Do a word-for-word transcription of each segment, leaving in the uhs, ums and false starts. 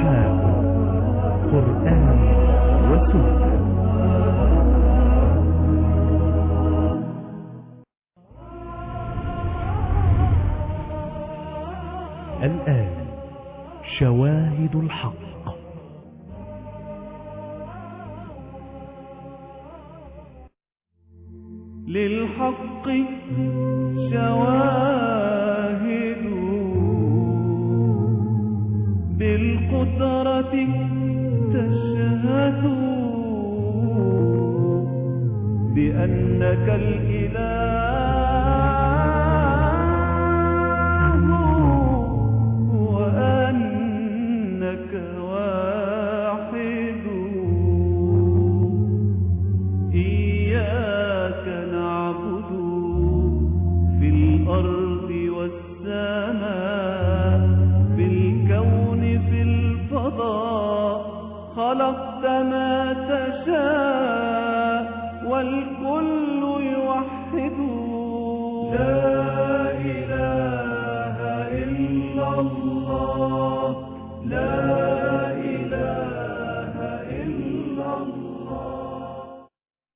أصحاب قرآن وسنة. الآن شواهد الحق. للحق شواهد بالقدرة تشهد بأنك الإله وأنك واحد. إياك نعبد في الأرض والسماء في الكون في الفضاء خلقت ما تشاء والكل يوحد. لا إله إلا الله لا إله إلا الله.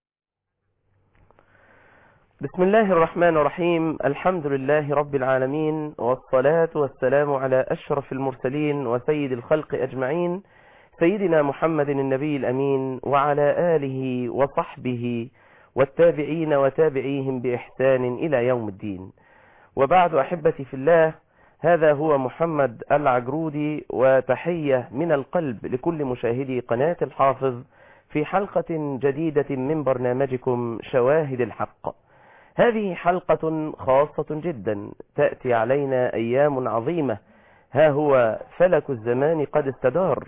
بسم الله الرحمن الرحيم. الحمد لله رب العالمين، والصلاة والسلام على أشرف المرسلين وسيد الخلق أجمعين، سيدنا محمد النبي الأمين، وعلى آله وصحبه والتابعين وتابعيهم بإحسان إلى يوم الدين. وبعد، أحبتي في الله، هذا هو محمد العجرودي، وتحية من القلب لكل مشاهدي قناة الحافظ في حلقة جديدة من برنامجكم شواهد الحق. هذه حلقة خاصة جدا، تأتي علينا أيام عظيمة، ها هو فلك الزمان قد استدار،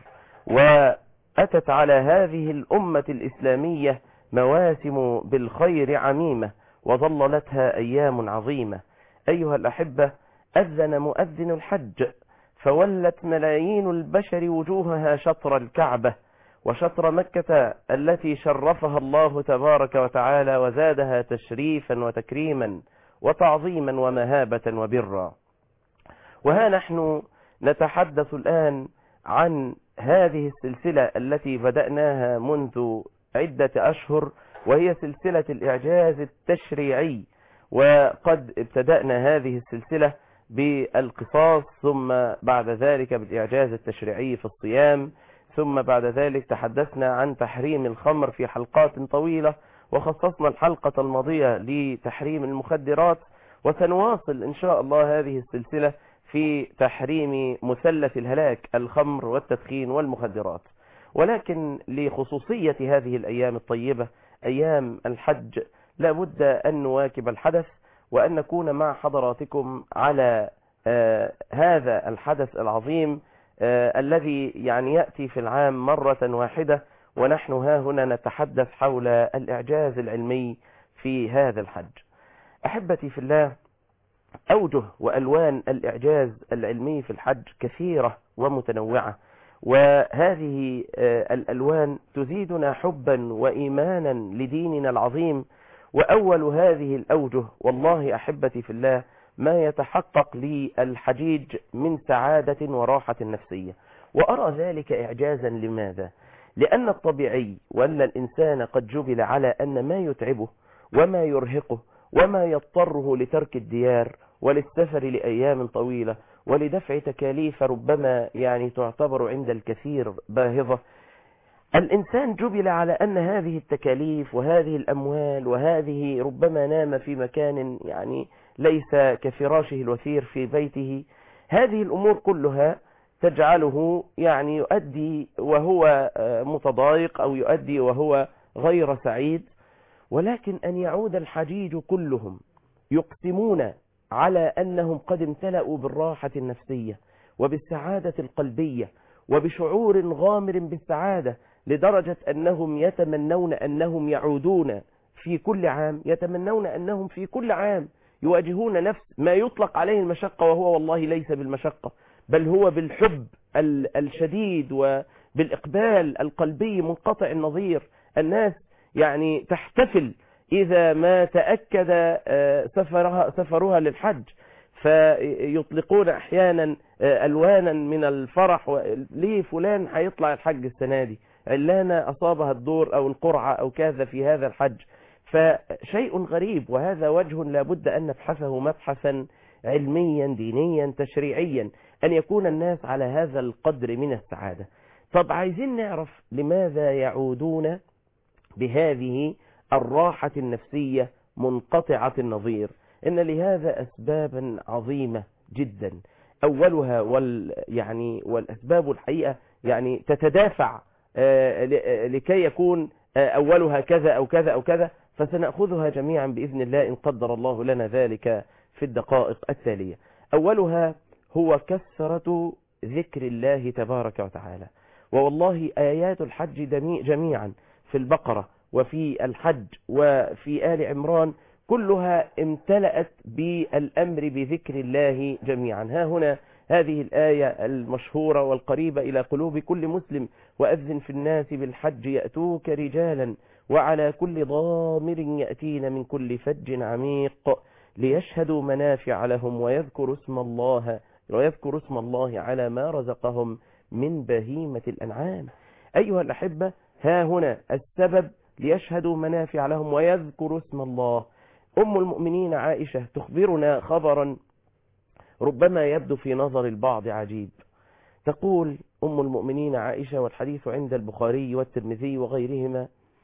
وأتت على هذه الأمة الإسلامية مواسم بالخير عميمة، وظللتها أيام عظيمة. أيها الأحبة، أذن مؤذن الحج، فولت ملايين البشر وجوهها شطر الكعبة وشطر مكة التي شرفها الله تبارك وتعالى وزادها تشريفا وتكريما وتعظيما ومهابة وبرا. وها نحن نتحدث الآن عن هذه السلسلة التي بدأناها منذ عدة أشهر، وهي سلسلة الإعجاز التشريعي. وقد ابتدأنا هذه السلسلة بالقصاص، ثم بعد ذلك بالإعجاز التشريعي في الصيام، ثم بعد ذلك تحدثنا عن تحريم الخمر في حلقات طويلة، وخصصنا الحلقة الماضية لتحريم المخدرات، وسنواصل إن شاء الله هذه السلسلة في تحريم مثلث الهلاك، الخمر والتدخين والمخدرات. ولكن لخصوصية هذه الأيام الطيبة، أيام الحج، لابد أن نواكب الحدث، وأن نكون مع حضراتكم على آه هذا الحدث العظيم آه الذي يعني يأتي في العام مرة واحدة، ونحن ها هنا نتحدث حول الإعجاز العلمي في هذا الحج. أحبتي في الله، أوجه وألوان الإعجاز العلمي في الحج كثيرة ومتنوعة، وهذه آه الألوان تزيدنا حبا وإيمانا لديننا العظيم. وأول هذه الأوجه، والله أحبتي في الله، ما يتحقق لي الحجيج من سعادة وراحة نفسية، وأرى ذلك إعجازا. لماذا؟ لأن الطبيعي وأن الإنسان قد جبل على أن ما يتعبه وما يرهقه وما يضطره لترك الديار وللسفر لأيام طويلة ولدفع تكاليف ربما يعني تعتبر عند الكثير باهظة، الإنسان جبل على أن هذه التكاليف وهذه الأموال وهذه، ربما نام في مكان يعني ليس كفراشه الوثير في بيته، هذه الأمور كلها تجعله يعني يؤدي وهو متضايق أو يؤدي وهو غير سعيد. ولكن أن يعود الحجيج كلهم يقسمون على أنهم قد امتلأوا بالراحة النفسية وبالسعادة القلبية وبشعور غامر بالسعادة، لدرجة أنهم يتمنون أنهم يعودون في كل عام، يتمنون أنهم في كل عام يواجهون نفس ما يطلق عليه المشقة، وهو والله ليس بالمشقة، بل هو بالحب الشديد وبالإقبال القلبي منقطع النظير. الناس يعني تحتفل إذا ما تأكد سفرها, سفرها للحج، فيطلقون أحيانا ألوانا من الفرح، ليه فلان هيطلع الحج السنة دي، علانة أصابها الدور أو القرعة أو كذا في هذا الحج. فشيء غريب، وهذا وجه لابد أن نبحثه مبحثا علميا دينيا تشريعيا، أن يكون الناس على هذا القدر من السعادة. طب عايزين نعرف لماذا يعودون بهذه الراحة النفسية منقطعة النظير. إن لهذا أسبابا عظيمة جدا، أولها وال يعني والأسباب الحقيقة يعني تتدافع لكي يكون أولها كذا أو كذا أو كذا، فسنأخذها جميعا بإذن الله إن قدر الله لنا ذلك في الدقائق التالية. أولها هو كثرة ذكر الله تبارك وتعالى. ووالله آيات الحج جميعا في البقرة وفي الحج وفي آل عمران كلها امتلأت بالأمر بذكر الله جميعا. ها هنا هذه الآية المشهورة والقريبة إلى قلوب كل مسلم: وأذن في الناس بالحج يأتوك رجالا وعلى كل ضامر يأتين من كل فج عميق ليشهدوا منافع لهم ويذكروا اسم الله ويذكروا اسم الله على ما رزقهم من بهيمة الأنعام. أيها الأحبة، ها هنا السبب ليشهدوا منافع لهم ويذكروا اسم الله. أم المؤمنين عائشة تخبرنا خبرا ربما يبدو في نظر البعض عجيب. تقول أم المؤمنين عائشة، والحديث عند البخاري والترمذي وغيرهما: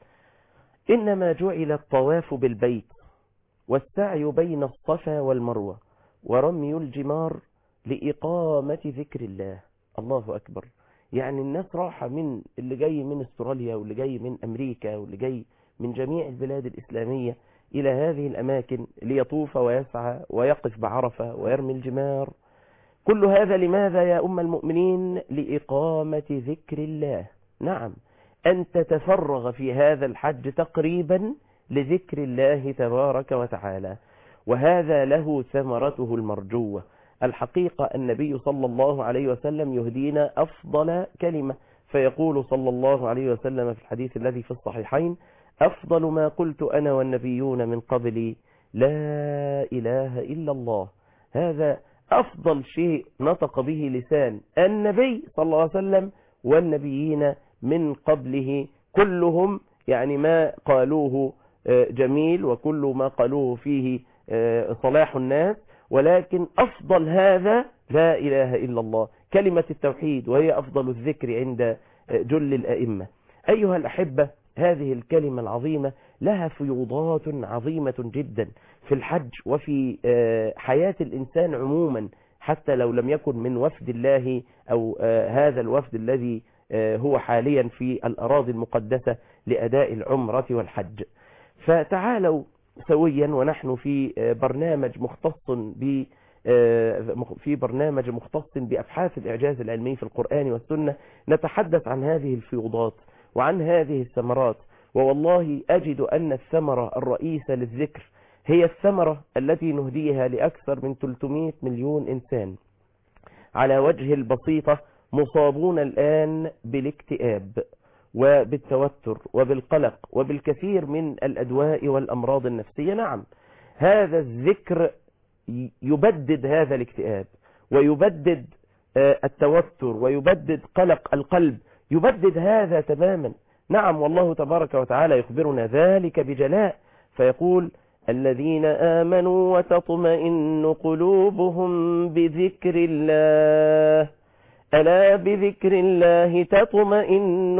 إنما جعل الطواف بالبيت والسعي بين الصفا والمروة ورمي الجمار لإقامة ذكر الله. الله أكبر. يعني الناس راحة من اللي جاي من استراليا واللي جاي من أمريكا واللي جاي من جميع البلاد الإسلامية إلى هذه الأماكن ليطوف ويسعى ويقف بعرفة ويرمي الجمار. كل هذا لماذا يا أم المؤمنين؟ لإقامة ذكر الله. نعم، أن تتفرغ في هذا الحج تقريبا لذكر الله تبارك وتعالى، وهذا له ثمرته المرجوة. الحقيقة النبي صلى الله عليه وسلم يهدينا أفضل كلمة، فيقول صلى الله عليه وسلم في الحديث الذي في الصحيحين: أفضل ما قلت أنا والنبيون من قبلي لا إله إلا الله. هذا أفضل شيء نطق به لسان النبي صلى الله عليه وسلم والنبيين من قبله كلهم، يعني ما قالوه جميل وكل ما قالوه فيه صلاح الناس، ولكن أفضل هذا لا إله إلا الله، كلمة التوحيد، وهي أفضل الذكر عند جل الأئمة. أيها الأحبة، هذه الكلمة العظيمة لها فيوضات عظيمة جدا في الحج وفي حياة الإنسان عموما، حتى لو لم يكن من وفد الله أو هذا الوفد الذي هو حاليا في الأراضي المقدسة لأداء العمرة والحج. فتعالوا سويا ونحن في برنامج مختص ب في برنامج مختص بأبحاث الإعجاز العلمي في القرآن والسنة نتحدث عن هذه الفيوضات وعن هذه الثمرات. ووالله أجد أن الثمرة الرئيسة للذكر هي الثمرة التي نهديها لأكثر من ثلاثمائة مليون إنسان على وجه البسيطة مصابون الآن بالاكتئاب وبالتوتر وبالقلق وبالكثير من الأدواء والأمراض النفسية. نعم، هذا الذكر يبدد هذا الاكتئاب ويبدد التوتر ويبدد قلق القلب، يبدد هذا تماما. نعم، والله تبارك وتعالى يخبرنا ذلك بجلاء، فيقول: الذين آمنوا وتطمئن قلوبهم بذكر الله ألا بذكر الله تطمئن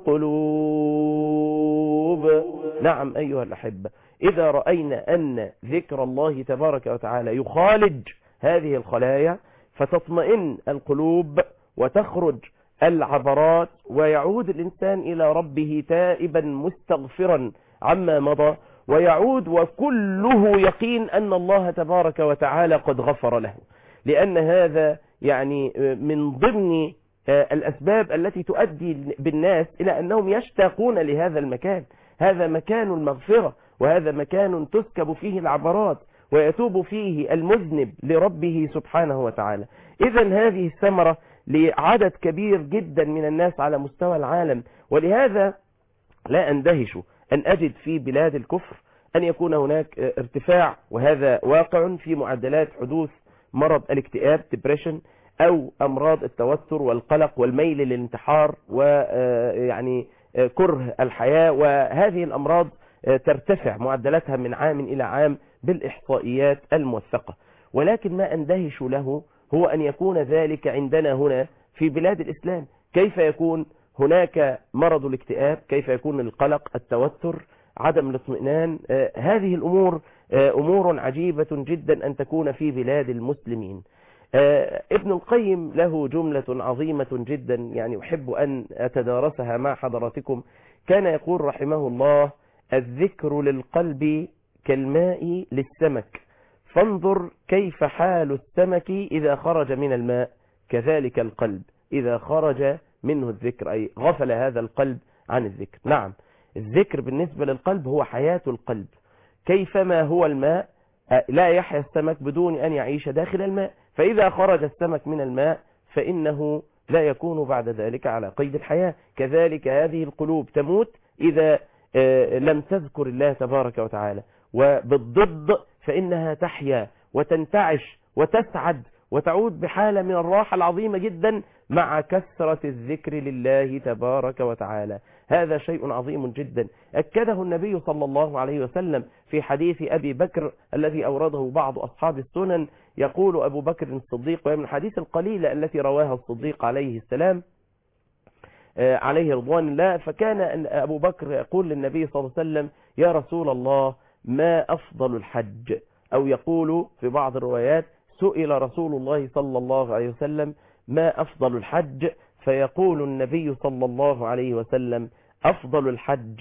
القلوب. نعم أيها الأحبة، إذا رأينا أن ذكر الله تبارك وتعالى يخالج هذه الخلايا فتطمئن القلوب وتخرج العبرات ويعود الإنسان إلى ربه تائبا مستغفرا عما مضى، ويعود وكله يقين أن الله تبارك وتعالى قد غفر له، لأن هذا يعني من ضمن الأسباب التي تؤدي بالناس إلى أنهم يشتاقون لهذا المكان. هذا مكان المغفرة، وهذا مكان تسكب فيه العبرات ويتوب فيه المذنب لربه سبحانه وتعالى. إذن هذه الثمرة لعدد كبير جدا من الناس على مستوى العالم، ولهذا لا أندهش أن أجد في بلاد الكفر أن يكون هناك ارتفاع، وهذا واقع في معدلات حدوث مرض الاكتئاب depression أو أمراض التوتر والقلق والميل للانتحار ويعني كره الحياة. وهذه الأمراض ترتفع معدلاتها من عام إلى عام بالإحصائيات الموثقة. ولكن ما أندهش له هو أن يكون ذلك عندنا هنا في بلاد الإسلام. كيف يكون هناك مرض الاكتئاب؟ كيف يكون القلق، التوتر، عدم الاطمئنان؟ آه هذه الأمور آه أمور عجيبة جدا أن تكون في بلاد المسلمين. آه ابن القيم له جملة عظيمة جدا يعني أحب أن أتدارسها مع حضراتكم. كان يقول رحمه الله: الذكر للقلب كالماء للسمك، فانظر كيف حال السمك إذا خرج من الماء، كذلك القلب إذا خرج منه الذكر، أي غفل هذا القلب عن الذكر. نعم، الذكر بالنسبة للقلب هو حياة القلب. كيفما هو الماء، لا يحيا السمك بدون أن يعيش داخل الماء، فإذا خرج السمك من الماء فإنه لا يكون بعد ذلك على قيد الحياة. كذلك هذه القلوب تموت إذا لم تذكر الله تبارك وتعالى، وبالضد فإنها تحيا وتنتعش وتسعد وتعود بحالة من الراحة العظيمة جدا مع كثرة الذكر لله تبارك وتعالى. هذا شيء عظيم جدا أكده النبي صلى الله عليه وسلم في حديث أبي بكر الذي أورده بعض أصحاب السنن. يقول أبو بكر الصديق، ومن الحديث القليلة التي رواها الصديق عليه السلام عليه رضوان الله، فكان أبو بكر يقول للنبي صلى الله عليه وسلم: يا رسول الله ما أفضل الحج؟ أو يقول في بعض الروايات: سئل رسول الله صلى الله عليه وسلم ما أفضل الحج؟ فيقول النبي صلى الله عليه وسلم: أفضل الحج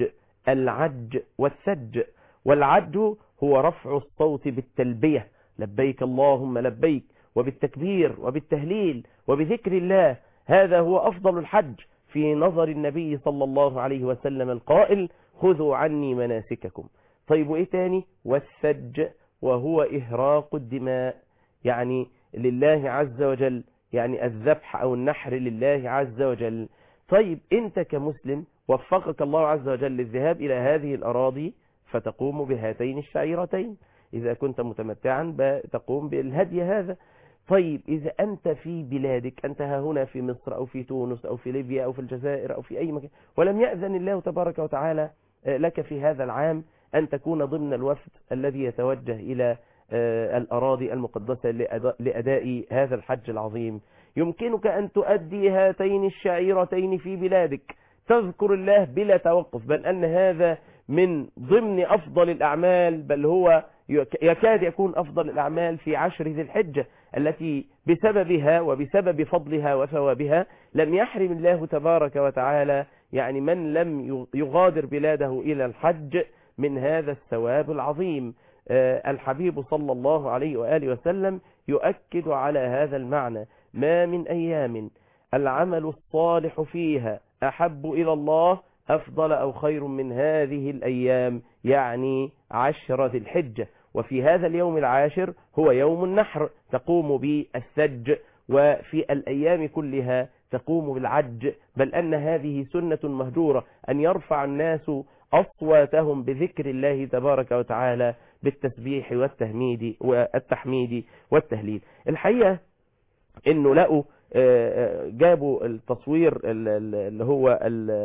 العج والثج. والعج هو رفع الصوت بالتلبية، لبيك اللهم لبيك، وبالتكبير وبالتهليل وبذكر الله. هذا هو أفضل الحج في نظر النبي صلى الله عليه وسلم القائل: خذوا عني مناسككم. طيب وإيه تاني؟ والثج وهو إهراق الدماء، يعني لله عز وجل، يعني الذبح أو النحر لله عز وجل. طيب أنت كمسلم وفقك الله عز وجل للذهاب إلى هذه الأراضي فتقوم بهاتين الشعيرتين. إذا كنت متمتعا تقوم بالهدي هذا. طيب إذا أنت في بلادك، أنت ها هنا في مصر أو في تونس أو في ليبيا أو في الجزائر أو في أي مكان، ولم يأذن الله تبارك وتعالى لك في هذا العام أن تكون ضمن الوفد الذي يتوجه إلى الأراضي المقدسة لأداء هذا الحج العظيم، يمكنك أن تؤدي هاتين الشعيرتين في بلادك، تذكر الله بلا توقف، بل أن هذا من ضمن أفضل الأعمال، بل هو يكاد يكون أفضل الأعمال في عشر ذي الحجة، التي بسببها وبسبب فضلها وثوابها لم يحرم الله تبارك وتعالى يعني من لم يغادر بلاده إلى الحج من هذا الثواب العظيم. الحبيب صلى الله عليه وآله وسلم يؤكد على هذا المعنى: ما من أيام العمل الصالح فيها أحب إلى الله أفضل أو خير من هذه الأيام، يعني عشر ذي الحجة. وفي هذا اليوم العاشر هو يوم النحر تقوم بالثج، وفي الأيام كلها تقوم بالعج، بل أن هذه سنة مهجورة أن يرفع الناس أصواتهم بذكر الله تبارك وتعالى بالتسبيح والتهميد والتحميد والتهليل. الحقيقة إنه لقوا جابوا التصوير اللي هو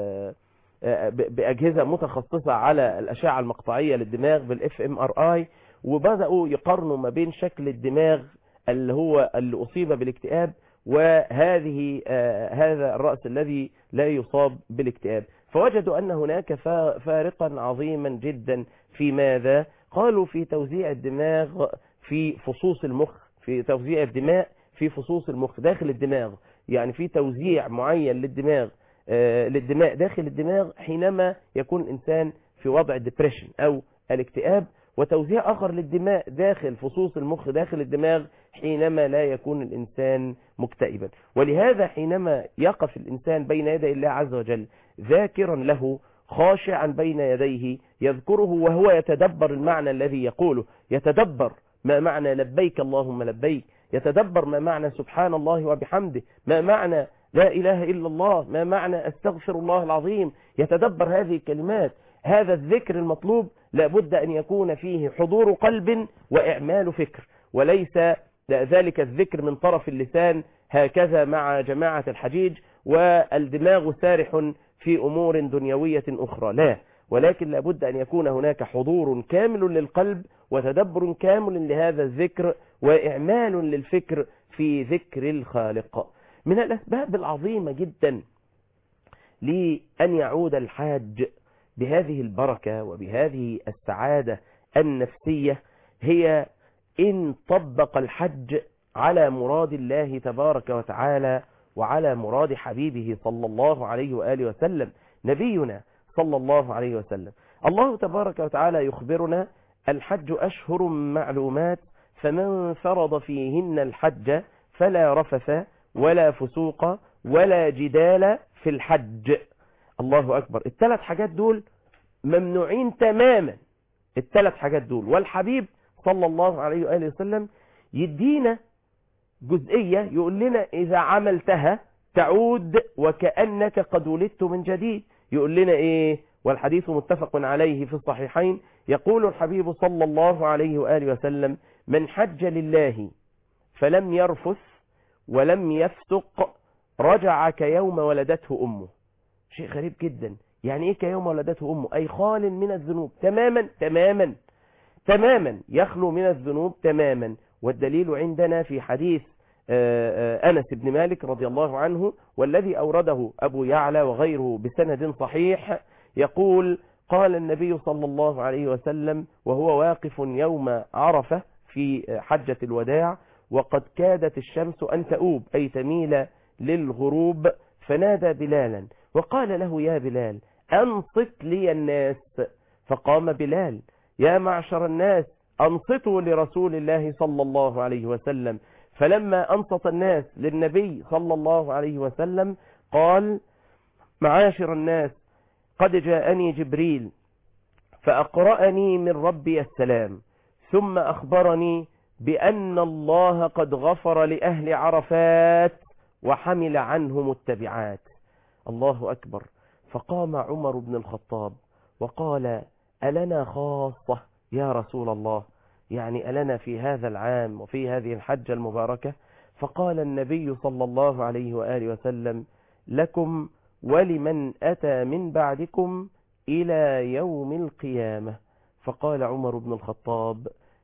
بأجهزة متخصصة على الأشعة المقطعية للدماغ بالإف إم آر آي، وبدأوا يقارنوا ما بين شكل الدماغ اللي هو اللي أصيب بالاكتئاب وهذه هذا الرأس الذي لا يصاب بالاكتئاب، فوجدوا أن هناك فارقا عظيما جدا في ماذا؟ قالوا في توزيع الدماغ في فصوص المخ، في توزيع الدماء في فصوص المخ داخل الدماغ، يعني في توزيع معين للدماغ للدماء داخل الدماغ حينما يكون الإنسان في وضع الدبريشن أو الاكتئاب، وتوزيع آخر للدماء داخل فصوص المخ داخل الدماغ حينما لا يكون الإنسان مكتئبا. ولهذا حينما يقف الإنسان بين يدي الله عز وجل ذاكرا له خاشعا بين يديه يذكره وهو يتدبر المعنى الذي يقوله، يتدبر ما معنى لبيك اللهم لبيك، يتدبر ما معنى سبحان الله وبحمده، ما معنى لا إله إلا الله، ما معنى أستغفر الله العظيم، يتدبر هذه الكلمات. هذا الذكر المطلوب لابد أن يكون فيه حضور قلب وإعمال فكر، وليس ذلك الذكر من طرف اللسان هكذا مع جماعة الحجيج والدماغ سارح في أمور دنيوية أخرى، لا، ولكن لابد أن يكون هناك حضور كامل للقلب وتدبر كامل لهذا الذكر وإعمال للفكر في ذكر الخالق. من الأسباب العظيمة جدا لأن يعود الحاج بهذه البركة وبهذه السعادة النفسية هي إن طبق الحج على مراد الله تبارك وتعالى وعلى مراد حبيبه صلى الله عليه وآله وسلم، نبينا صلى الله عليه وسلم. الله تبارك وتعالى يخبرنا: الحج أشهر معلومات فمن فرض فيهن الحج فلا رفث ولا فسوق ولا جدال في الحج. الله أكبر. الثلاث حاجات دول ممنوعين تماما، الثلاث حاجات دول. والحبيب صلى الله عليه وآله وسلم يدينا جزئية يقول لنا إذا عملتها تعود وكأنك قد ولدت من جديد. يقول لنا إيه؟ والحديث متفق عليه في الصحيحين، يقول الحبيب صلى الله عليه وآله وسلم: من حج لله فلم يرفث ولم يفسق رجع كيوم ولدته أمه. شيء غريب جدا. يعني إيه كيوم ولدته أمه؟ أي خال من الذنوب تماما تماما تماما، يخلو من الذنوب تماما. والدليل عندنا في حديث أنس بن مالك رضي الله عنه، والذي أورده أبو يعلى وغيره بسند صحيح، يقول: قال النبي صلى الله عليه وسلم وهو واقف يوم عرفة في حجة الوداع: وقد كادت الشمس أن تؤوب، أي تميل للغروب، فنادى بلالا وقال له: يا بلال أنصت لي الناس. فقام بلال: يا معشر الناس أنصتوا لرسول الله صلى الله عليه وسلم. فلما أنصت الناس للنبي صلى الله عليه وسلم قال: معاشر الناس، قد جاءني جبريل فأقرأني من ربي السلام، ثم أخبرني بأن الله قد غفر لأهل عرفات وحمل عنهم التبعات. الله أكبر. فقام عمر بن الخطاب وقال: ألنا خاصة يا رسول الله؟ يعني ألنا في هذا العام وفي هذه الحجة المباركة؟ فقال النبي صلى الله عليه وآله وسلم: لكم ولمن أتى من بعدكم إلى يوم القيامة. فقال عمر بن الخطاب: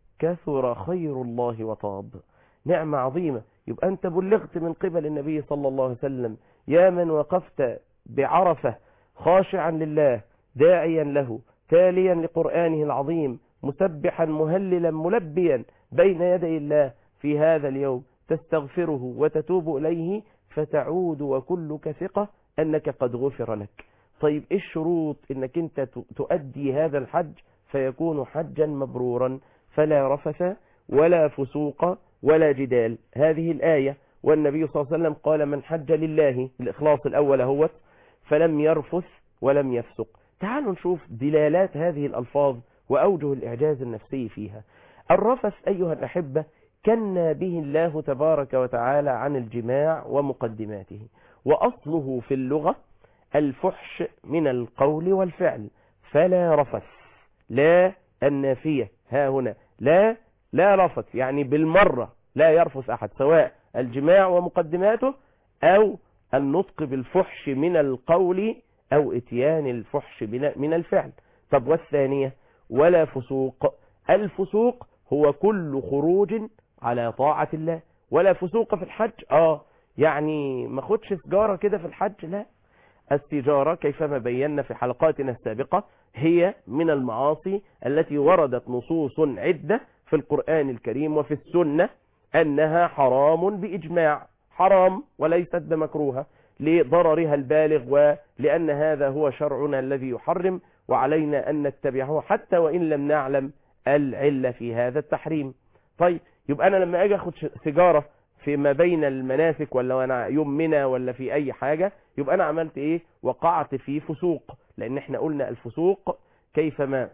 كثر خير الله وطاب. نعمة عظيمة. يبقى أنت بلغت من قبل النبي صلى الله عليه وسلم، يا من وقفت بعرفة خاشعا لله داعيا له تاليا لقرآنه العظيم مسبحا مهللا ملبيا بين يدي الله في هذا اليوم، تستغفره وتتوب إليه، فتعود وكلك ثقة أنك قد غفر لك. طيب إيه الشروط إنك أنت تؤدي هذا الحج فيكون حجا مبرورا؟ فلا رفث ولا فسوق ولا جدال. هذه الآية. والنبي صلى الله عليه وسلم قال: من حج لله، الإخلاص الأول هو، فلم يرفث ولم يفسق. تعالوا نشوف دلالات هذه الألفاظ وأوجه الإعجاز النفسي فيها. الرفث أيها الأحبة كنا به الله تبارك وتعالى عن الجماع ومقدماته، وأصله في اللغة الفحش من القول والفعل. فلا رفث، لا النافية ها هنا، لا لا رفث، يعني بالمرة لا يرفث أحد، سواء الجماع ومقدماته أو النطق بالفحش من القول أو اتيان الفحش من الفعل. طب والثانية؟ ولا فسوق. الفسوق هو كل خروج على طاعة الله. ولا فسوق في الحج، آه يعني ما خدش سجارة كده في الحج، لا. السجارة كيفما بينا في حلقاتنا السابقة هي من المعاصي التي وردت نصوص عدة في القرآن الكريم وفي السنة أنها حرام بإجماع، حرام وليست بمكروهة، لضررها البالغ ولأن هذا هو شرعنا الذي يحرم، وعلينا أن نتبعه حتى وإن لم نعلم العلة في هذا التحريم. طيب يبقى أنا لما أجي أخد سيجارة فيما بين المناسك ولا وانا يوم منى ولا في أي حاجة، يبقى أنا عملت إيه؟ وقعت في فسوق. لأن احنا قلنا الفسوق كيفما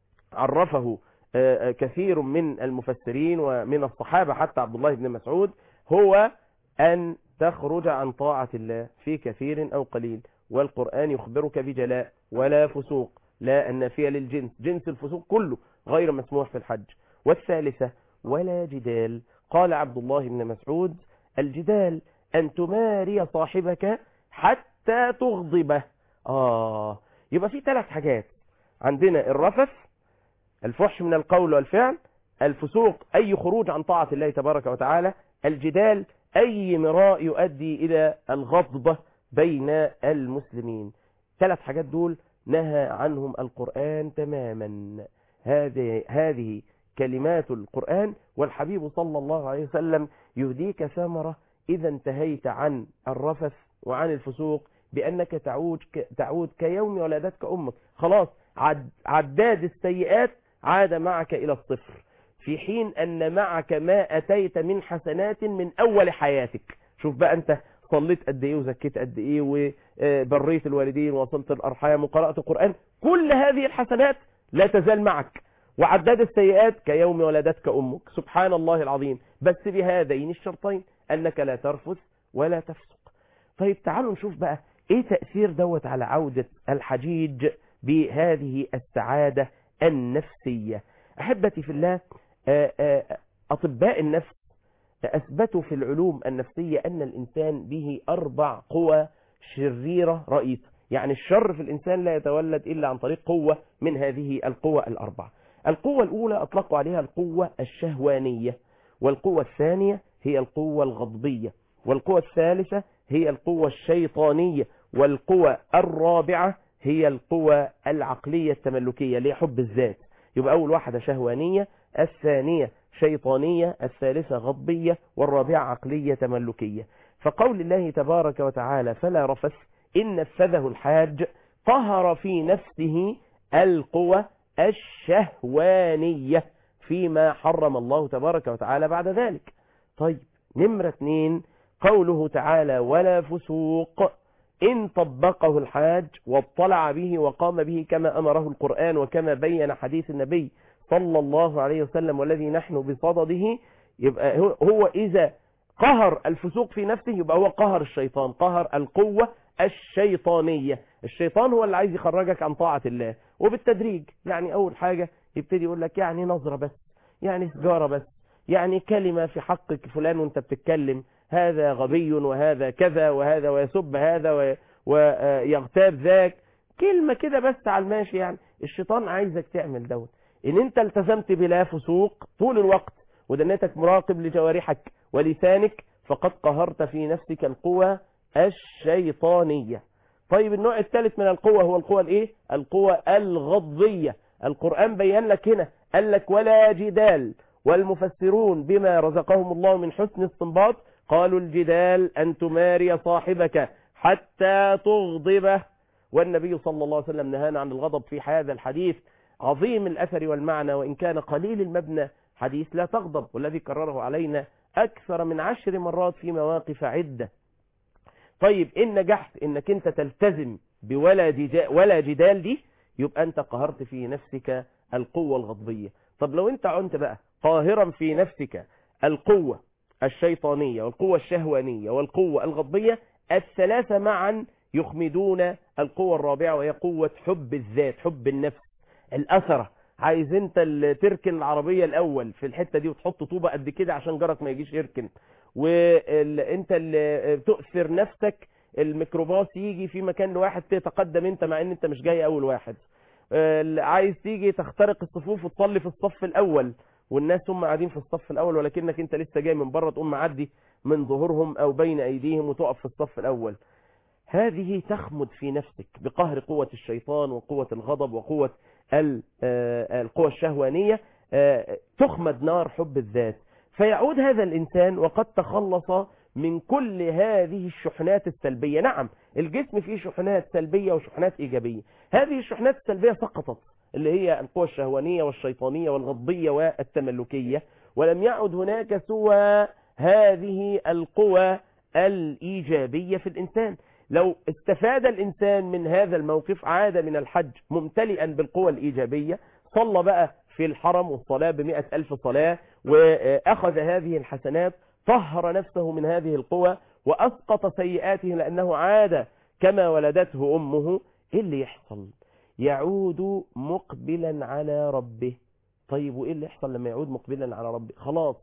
عرفه كثير من المفسرين ومن الصحابة حتى عبد الله بن مسعود هو أن تخرج عن طاعة الله في كثير أو قليل. والقرآن يخبرك بجلاء ولا فسوق، لا النافية للجنس، جنس الفسوق كله غير مسموح في الحج. والثالثة ولا جدال. قال عبد الله بن مسعود: الجدال أن تماري صاحبك حتى تغضبه. آه يبقى في ثلاث حاجات عندنا: الرفث، الفحش من القول والفعل، الفسوق أي خروج عن طاعة الله تبارك وتعالى، الجدال أي مراء يؤدي إلى الغضبة بين المسلمين. ثلاث حاجات دول نهى عنهم القرآن تماما. هذه هذه كلمات القرآن، والحبيب صلى الله عليه وسلم يهديك ثمرة إذا انتهيت عن الرفث وعن الفسوق بأنك تعود تعود كيوم ولدتك أمك. خلاص عد عداد السيئات عاد معك إلى الصفر، في حين أن معك ما أتيت من حسنات من أول حياتك. شوف بقى أنت صليت قد إيه وزكيت قد إيه وبريت الوالدين ووصلت الأرحام وقرأت القرآن، كل هذه الحسنات لا تزال معك، وعداد السيئات كيوم ولدتك أمك. سبحان الله العظيم. بس بهذين الشرطين، أنك لا ترفث ولا تفسق. طيب تعالوا نشوف بقى إيه تأثير دوت على عودة الحجيج بهذه السعادة النفسية. أحبتي في الله، أطباء النفس أثبتوا في العلوم النفسية أن الإنسان به أربع قوى شريرة رئيسة. يعني الشر في الإنسان لا يتولد إلا عن طريق قوة من هذه القوى الأربع. القوة الأولى أطلقوا عليها القوة الشهوانية، والقوة الثانية هي القوة الغضبية، والقوة الثالثة هي القوة الشيطانية، والقوة الرابعة هي القوة العقلية التملكية اللي هي حب الذات. يبقى أول واحدة شهوانية، الثانية شيطانية، الثالثة غضبية، والرابعة عقلية تملكية. فقول الله تبارك وتعالى: فلا رفث إن نفذه الحاج، طهر في نفسه القوى الشهوانية فيما حرم الله تبارك وتعالى بعد ذلك. طيب نمرة اثنين، قوله تعالى: ولا فسوق إن طبقه الحاج واطلع به وقام به كما أمره القرآن وكما بين حديث النبي صلى الله عليه وسلم والذي نحن بصدده. يبقى هو إذا قهر الفسوق في نفسه يبقى هو قهر الشيطان، قهر القوة الشيطانية. الشيطان هو اللي عايز يخرجك عن طاعة الله، وبالتدريج. يعني أول حاجة يبتدي يقول لك يعني نظرة بس، يعني سجارة بس، يعني كلمة في حقك فلان وانت بتتكلم، هذا غبي وهذا كذا وهذا، ويسب هذا ويغتاب ذاك، كلمة كده بس على الماشي. يعني الشيطان عايزك تعمل دوت. ان انت التزمت بلا فسوق طول الوقت ودنيتك مراقب لجوارحك ولسانك، فقد قهرت في نفسك القوة الشيطانية. طيب النوع الثالث من القوة هو القوة الايه؟ القوة الغضبية. القرآن بيّن لك هنا، قال لك: ولا جدال. والمفسرون بما رزقهم الله من حسن استنباط قالوا: الجدال أن تماري صاحبك حتى تغضبه. والنبي صلى الله عليه وسلم نهانا عن الغضب في هذا الحديث عظيم الأثر والمعنى، وإن كان قليل المبنى، حديث لا تغضب، والذي كرره علينا أكثر من عشر مرات في مواقف عدة. طيب إن نجحت إنك أنت تلتزم بولا جدال, ولا جدال دي، يبقى أنت قهرت في نفسك القوة الغضبية. طب لو أنت عنت بقى قاهرا في نفسك القوة الشيطانية والقوة الشهوانية والقوة الغضبية، الثلاثة معا يخمدون القوة الرابعة، وهي قوة حب الذات، حب النفس، الأثرة. عايز انت اللي تركن العربية الأول في الحتة دي وتحط طوبة قد كده عشان جارك ما يجيش يركن، وانت اللي تؤثر نفسك الميكروباص يجي في مكان لواحد تتقدم انت مع ان انت مش جاي أول واحد. عايز تيجي تخترق الصفوف وتصلي في الصف الأول والناس هم قاعدين في الصف الأول، ولكنك انت لسه جاي من بره، تقوم معدي من ظهورهم أو بين أيديهم وتقف في الصف الأول. هذه تخمد في نفسك بقهر قوة الشيطان وقوة الغضب وقوة القوة الشهوانية، تخمد نار حب الذات. فيعود هذا الإنسان وقد تخلص من كل هذه الشحنات السلبية. نعم الجسم فيه شحنات سلبية وشحنات إيجابية، هذه الشحنات السلبية سقطت، اللي هي القوة الشهوانية والشيطانية والغضبية والتملكية، ولم يعد هناك سوى هذه القوى الإيجابية في الإنسان. لو استفاد الإنسان من هذا الموقف عاد من الحج ممتلئا بالقوى الإيجابية، صلى بقى في الحرم والصلاة بمئة ألف صلاة، وأخذ هذه الحسنات، طهر نفسه من هذه القوى وأسقط سيئاته لأنه عاد كما ولدته أمه. إيه اللي يحصل؟ يعود مقبلا على ربه. طيب وإيه اللي يحصل لما يعود مقبلا على ربه؟ خلاص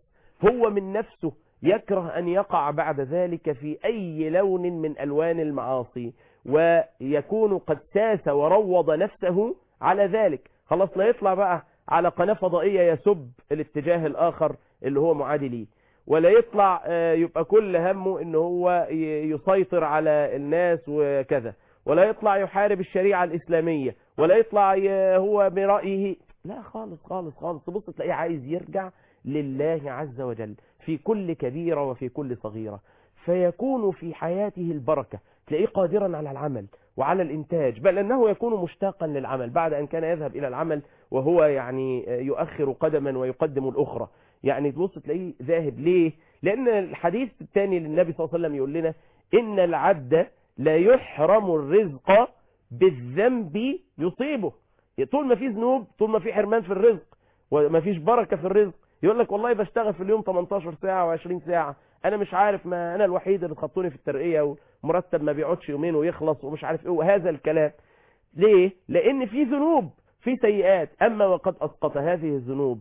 هو من نفسه يكره أن يقع بعد ذلك في أي لون من ألوان المعاصي، ويكون قد ساس وروض نفسه على ذلك. خلاص لا يطلع بقى على قناة فضائية يسب الاتجاه الآخر اللي هو معادي ليه، ولا يطلع يبقى كل همه ان هو يسيطر على الناس وكذا، ولا يطلع يحارب الشريعة الإسلامية، ولا يطلع هو برأيه، لا خالص خالص خالص. تبص تلاقيه عايز يرجع لله عز وجل في كل كبيرة وفي كل صغيرة، فيكون في حياته البركة، تلاقيه قادرا على العمل وعلى الإنتاج، بل أنه يكون مشتاقا للعمل بعد أن كان يذهب إلى العمل وهو يعني يؤخر قدما ويقدم الأخرى. يعني تبص تلاقيه ذاهب. ليه؟ لأن الحديث الثاني للنبي صلى الله عليه وسلم يقول لنا إن العبد لا يحرم الرزق بالذنب يصيبه. طول ما في ذنوب، طول ما في حرمان في الرزق وما فيش بركة في الرزق. يقول لك والله بشتغل في اليوم تمنتاشر ساعة وعشرين ساعة، أنا مش عارف، ما أنا الوحيد اللي خطوني في الترقية ومرتب ما بيقعدش يومين ويخلص ومش عارف إيه وهذا الكلام. ليه؟ لأن في ذنوب، في سيئات. أما وقد أسقط هذه الذنوب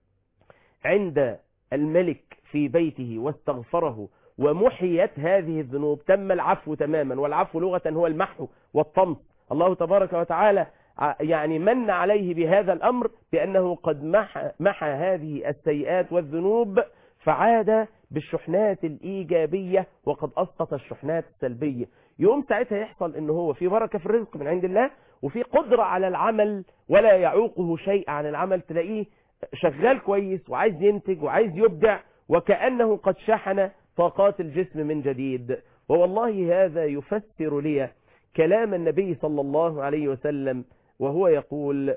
عند الملك في بيته واستغفره ومحيت هذه الذنوب، تم العفو تماما. والعفو لغة هو المحو والطمس. الله تبارك وتعالى يعني من عليه بهذا الأمر بأنه قد محى, محى هذه السيئات والذنوب، فعاد بالشحنات الإيجابية وقد أسقط الشحنات السلبية. يوم ساعتها يحصل أنه هو في بركة في الرزق من عند الله، وفي قدرة على العمل ولا يعوقه شيء عن العمل. تلاقيه شغال كويس وعايز ينتج وعايز يبدع، وكأنه قد شحن طاقات الجسم من جديد. ووالله هذا يفسر لي كلام النبي صلى الله عليه وسلم وهو يقول: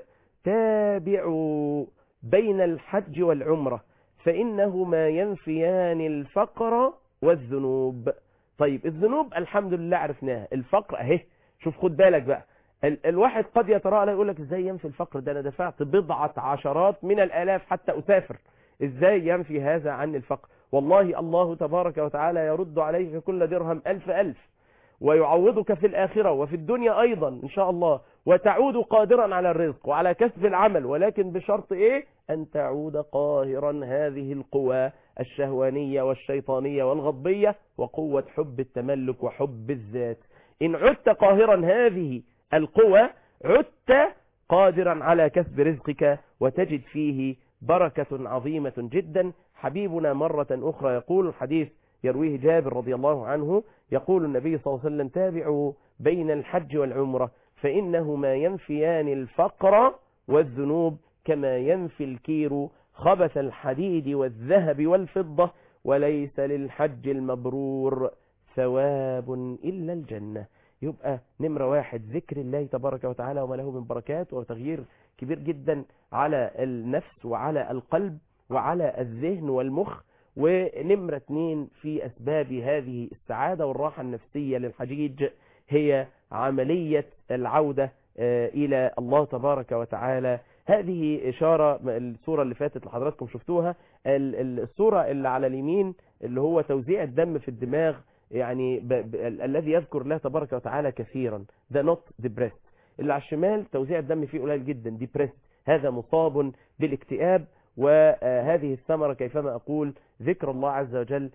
تابعوا بين الحج والعمرة فإنهما ينفيان الفقر والذنوب. طيب الذنوب الحمد لله عرفناها، الفقر اهي. شوف خد بالك بقى، ال الواحد قد يتراءى يقول لك ازاي ينفي الفقر؟ ده انا دفعت بضعة عشرات من الالاف حتى اسافر، ازاي ينفي هذا عن الفقر؟ والله الله تبارك وتعالى يرد عليك كل درهم الف الف، ويعوضك في الآخرة وفي الدنيا أيضا إن شاء الله، وتعود قادرا على الرزق وعلى كسب العمل، ولكن بشرط إيه؟ أن تعود قاهرا هذه القوى الشهوانية والشيطانية والغضبية وقوة حب التملك وحب الذات. إن عدت قاهرا هذه القوى عدت قادرا على كسب رزقك وتجد فيه بركة عظيمة جدا. حبيبنا مرة أخرى يقول، الحديث يرويه جابر رضي الله عنه، يقول النبي صلى الله عليه وسلم: تابعوا بين الحج والعمرة فإنهما ينفيان الفقر والذنوب كما ينفي الكير خبث الحديد والذهب والفضة، وليس للحج المبرور ثواب إلا الجنة. يبقى نمرة واحد ذكر الله تبارك وتعالى وما له من بركات وتغيير كبير جدا على النفس وعلى القلب وعلى الذهن والمخ. ونمرة اتنين في أسباب هذه السعادة والراحة النفسية للحجيج هي عملية العودة إلى الله تبارك وتعالى. هذه إشارة الصورة اللي فاتت لحضراتكم شفتوها، الصورة اللي على اليمين اللي هو توزيع الدم في الدماغ، يعني ب... ب... الذي يذكر الله تبارك وتعالى كثيرا ده not depressed. اللي على الشمال توزيع الدم فيه قليل جدا depressed، هذا مصاب بالاكتئاب. وهذه الثمرة كيفما أقول ذكر الله عز وجل،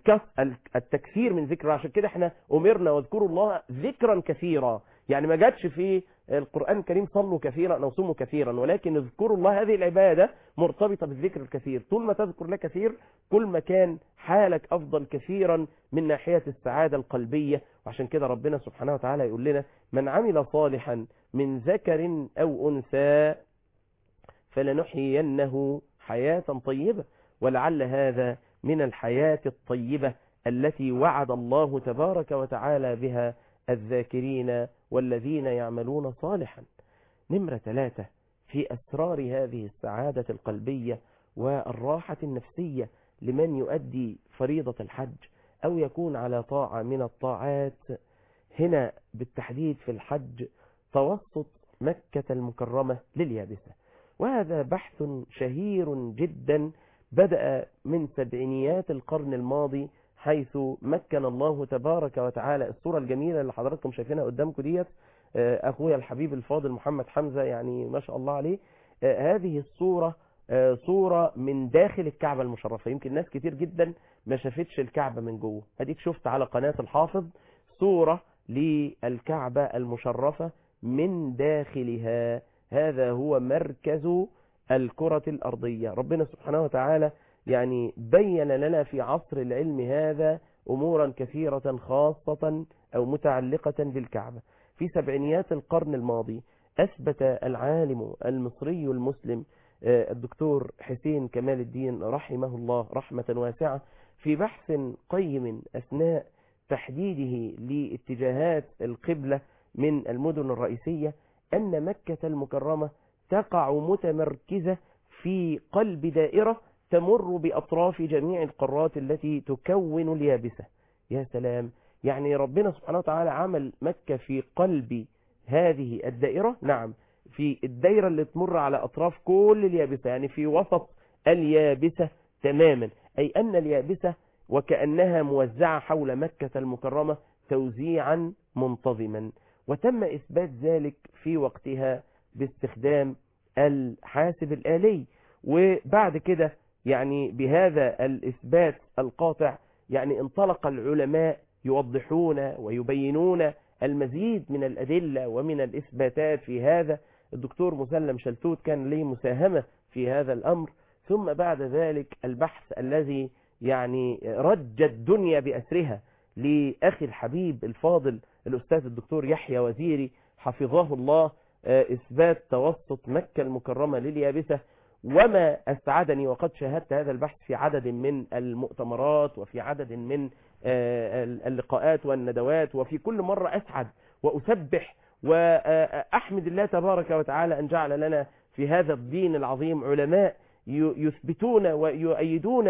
التكثير من ذكر. عشان كده احنا أمرنا واذكروا الله ذكرا كثيرا، يعني ما جاتش في القرآن الكريم صلوا كثيرا أو صموا كثيرا، ولكن اذكروا الله. هذه العبادة مرتبطة بالذكر الكثير. طول ما تذكر الله كثير كل ما كان حالك أفضل كثيرا من ناحية السعادة القلبية. وعشان كده ربنا سبحانه وتعالى يقول لنا: من عمل صالحا من ذكر أو أنثى فلنحيينه حياة طيبة. ولعل هذا من الحياة الطيبة التي وعد الله تبارك وتعالى بها الذاكرين والذين يعملون صالحا. نمرة ثلاثة في أسرار هذه السعادة القلبية والراحة النفسية لمن يؤدي فريضة الحج أو يكون على طاعة من الطاعات، هنا بالتحديد في الحج توسط مكة المكرمة لليابسة. وهذا بحث شهير جدا بدأ من سبعينيات القرن الماضي، حيث مكن الله تبارك وتعالى. الصورة الجميلة اللي حضراتكم شايفينها قدامكم ديت أخويا الحبيب الفاضل محمد حمزة، يعني ما شاء الله عليه. هذه الصورة صورة من داخل الكعبة المشرفة. يمكن ناس كتير جدا ما شافتش الكعبة من جوه. اديك شفت على قناة الحافظ صورة للكعبة المشرفة من داخلها. هذا هو مركز الكرة الأرضية. ربنا سبحانه وتعالى يعني بين لنا في عصر العلم هذا أمورا كثيرة خاصة أو متعلقة بالكعبة. في سبعينيات القرن الماضي أثبت العالم المصري المسلم الدكتور حسين كمال الدين رحمه الله رحمة واسعة في بحث قيم أثناء تحديده لاتجاهات القبلة من المدن الرئيسية أن مكة المكرمة تقع متمركزة في قلب دائرة تمر بأطراف جميع القارات التي تكون اليابسة. يا سلام، يعني ربنا سبحانه وتعالى عمل مكة في قلب هذه الدائرة. نعم، في الدائرة اللي تمر على أطراف كل اليابسة، يعني في وسط اليابسة تماما، أي أن اليابسة وكأنها موزعة حول مكة المكرمة توزيعا منتظما. وتم إثبات ذلك في وقتها باستخدام الحاسب الآلي. وبعد كده يعني بهذا الإثبات القاطع يعني انطلق العلماء يوضحون ويبينون المزيد من الأدلة ومن الإثباتات في هذا. الدكتور مسلم شلتوت كان له مساهمة في هذا الأمر. ثم بعد ذلك البحث الذي يعني رج الدنيا بأسرها لأخي الحبيب الفاضل الأستاذ الدكتور يحيى وزيري حفظه الله، إثبات توسط مكة المكرمة لليابسة. وما أسعدني وقد شاهدت هذا البحث في عدد من المؤتمرات وفي عدد من اللقاءات والندوات، وفي كل مرة أسعد وأسبح وأحمد الله تبارك وتعالى أن جعل لنا في هذا الدين العظيم علماء يثبتون ويؤيدون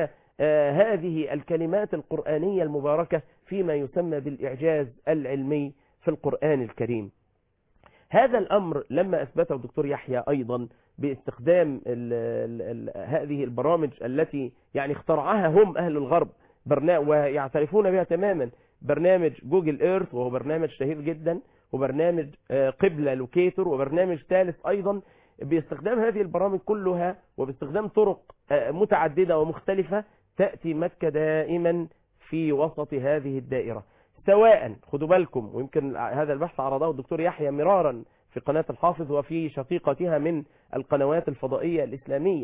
هذه الكلمات القرآنية المباركة فيما يسمى بالإعجاز العلمي في القرآن الكريم. هذا الأمر لما أثبته الدكتور يحيى أيضا باستخدام ال ال ال هذه البرامج التي يعني اخترعها هم أهل الغرب ويعترفون بها تماما، برنامج جوجل ايرث وهو برنامج شهير جدا، وبرنامج قبلة لوكيتور، وبرنامج ثالث أيضا. باستخدام هذه البرامج كلها وباستخدام طرق متعددة ومختلفة تأتي مكة دائما في وسط هذه الدائرة، سواء خدوا بالكم، ويمكن هذا البحث عرضه الدكتور يحيى مرارا في قناة الحافظ وفي شقيقتها من القنوات الفضائية الإسلامية،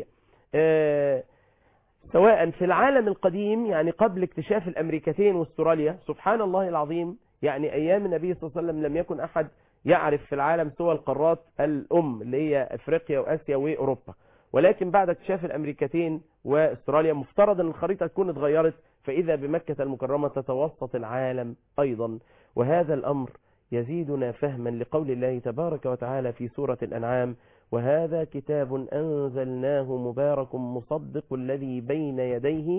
سواء في العالم القديم يعني قبل اكتشاف الأمريكتين واستراليا. سبحان الله العظيم، يعني أيام النبي صلى الله عليه وسلم لم يكن أحد يعرف في العالم سوى القارات الأم اللي هي أفريقيا وآسيا وأوروبا، ولكن بعد اكتشاف الأمريكتين واستراليا مفترض أن الخريطة تكون اتغيرت، فإذا بمكة المكرمة تتوسط العالم أيضا. وهذا الأمر يزيدنا فهما لقول الله تبارك وتعالى في سورة الأنعام: وهذا كتاب أنزلناه مبارك مصدق الذي بين يديه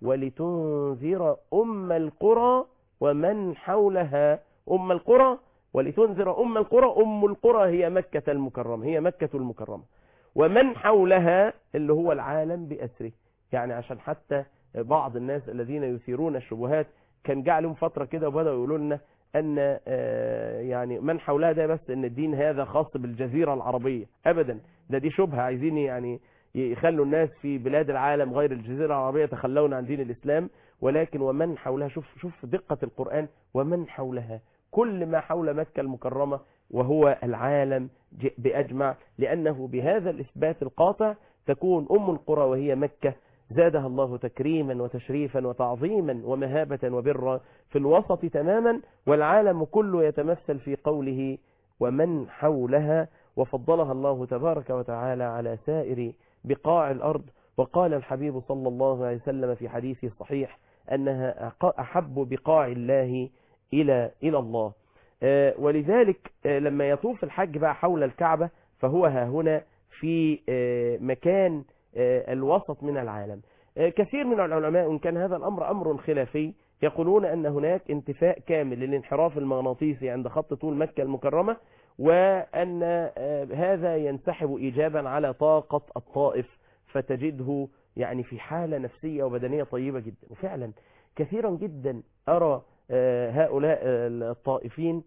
ولتنذر أم القرى ومن حولها. أم القرى ولتنذر أم القرى، أم القرى هي مكة المكرمة، هي مكة المكرمة، ومن حولها اللي هو العالم بأسره. يعني عشان حتى بعض الناس الذين يثيرون الشبهات كان جعلهم فترة كده وبدأوا يقولوا لنا أن يعني من حولها ده بس أن الدين هذا خاص بالجزيرة العربية. أبدا، ده دي شبهة، عايزين يعني يخلوا الناس في بلاد العالم غير الجزيرة العربية تخلون عن دين الإسلام. ولكن ومن حولها، شوف شوف دقة القرآن، ومن حولها كل ما حول مكة المكرمة وهو العالم بأجمع، لأنه بهذا الإثبات القاطع تكون أم القرى وهي مكة زادها الله تكريما وتشريفا وتعظيما ومهابة وبرا في الوسط تماما، والعالم كله يتمثل في قوله ومن حولها، وفضلها الله تبارك وتعالى على سائر بقاع الأرض. وقال الحبيب صلى الله عليه وسلم في حديثه الصحيح أنها أحب بقاع الله إلى إلى الله. ولذلك لما يطوف الحج بقى حول الكعبة فهو ها هنا في مكان الوسط من العالم. كثير من العلماء، وإن كان هذا الأمر أمر خلافي، يقولون أن هناك انتفاء كامل للانحراف المغناطيسي عند خط طول مكة المكرمة، وأن هذا ينسحب إيجابا على طاقة الطائف، فتجده يعني في حالة نفسية وبدنية طيبة جدا. وفعلا كثيرا جدا أرى هؤلاء الطائفين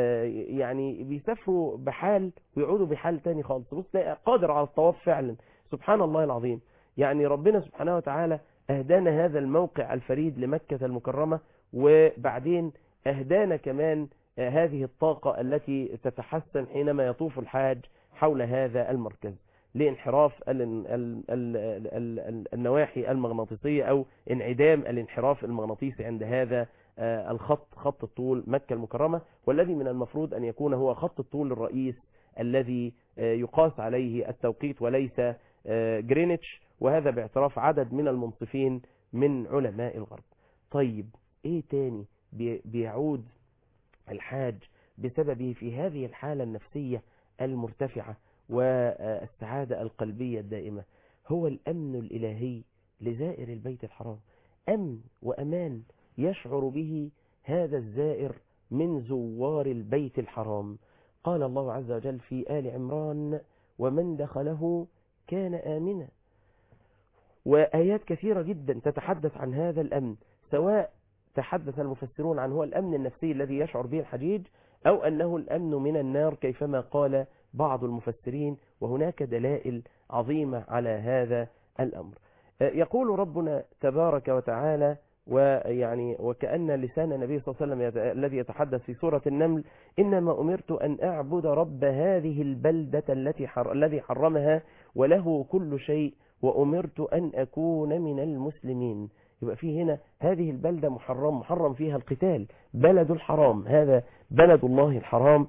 يعني بيسافروا بحال ويعودوا بحال تاني خالص. بص قادر على الطواف فعلا، سبحان الله العظيم. يعني ربنا سبحانه وتعالى أهدانا هذا الموقع الفريد لمكة المكرمة، وبعدين أهدانا كمان هذه الطاقة التي تتحسن حينما يطوف الحاج حول هذا المركز لانحراف النواحي المغناطيسية أو انعدام الانحراف المغناطيسي عند هذا الخط، خط الطول مكة المكرمة، والذي من المفروض أن يكون هو خط الطول الرئيس الذي يقاس عليه التوقيت وليس جرينتش، وهذا باعتراف عدد من المنصفين من علماء الغرب. طيب ايه تاني بيعود الحاج بسببه في هذه الحالة النفسية المرتفعة والسعادة القلبية الدائمة؟ هو الأمن الإلهي لزائر البيت الحرام، أمن وأمان يشعر به هذا الزائر من زوار البيت الحرام. قال الله عز وجل في آل عمران: ومن دخله كان آمنا. وآيات كثيرة جدا تتحدث عن هذا الأمن، سواء تحدث المفسرون عن هو الأمن النفسي الذي يشعر به الحجيج أو أنه الأمن من النار كيفما قال بعض المفسرين، وهناك دلائل عظيمة على هذا الأمر. يقول ربنا تبارك وتعالى، ويعني وكأن لسان النبي صلى الله عليه وسلم الذي يتحدث في سورة النمل: إنما أمرت أن أعبد رب هذه البلدة التي حر... الذي حرمها وله كل شيء وأمرت أن أكون من المسلمين. يبقى فيه هنا هذه البلدة محرم محرم فيها القتال، بلد الحرام، هذا بلد الله الحرام.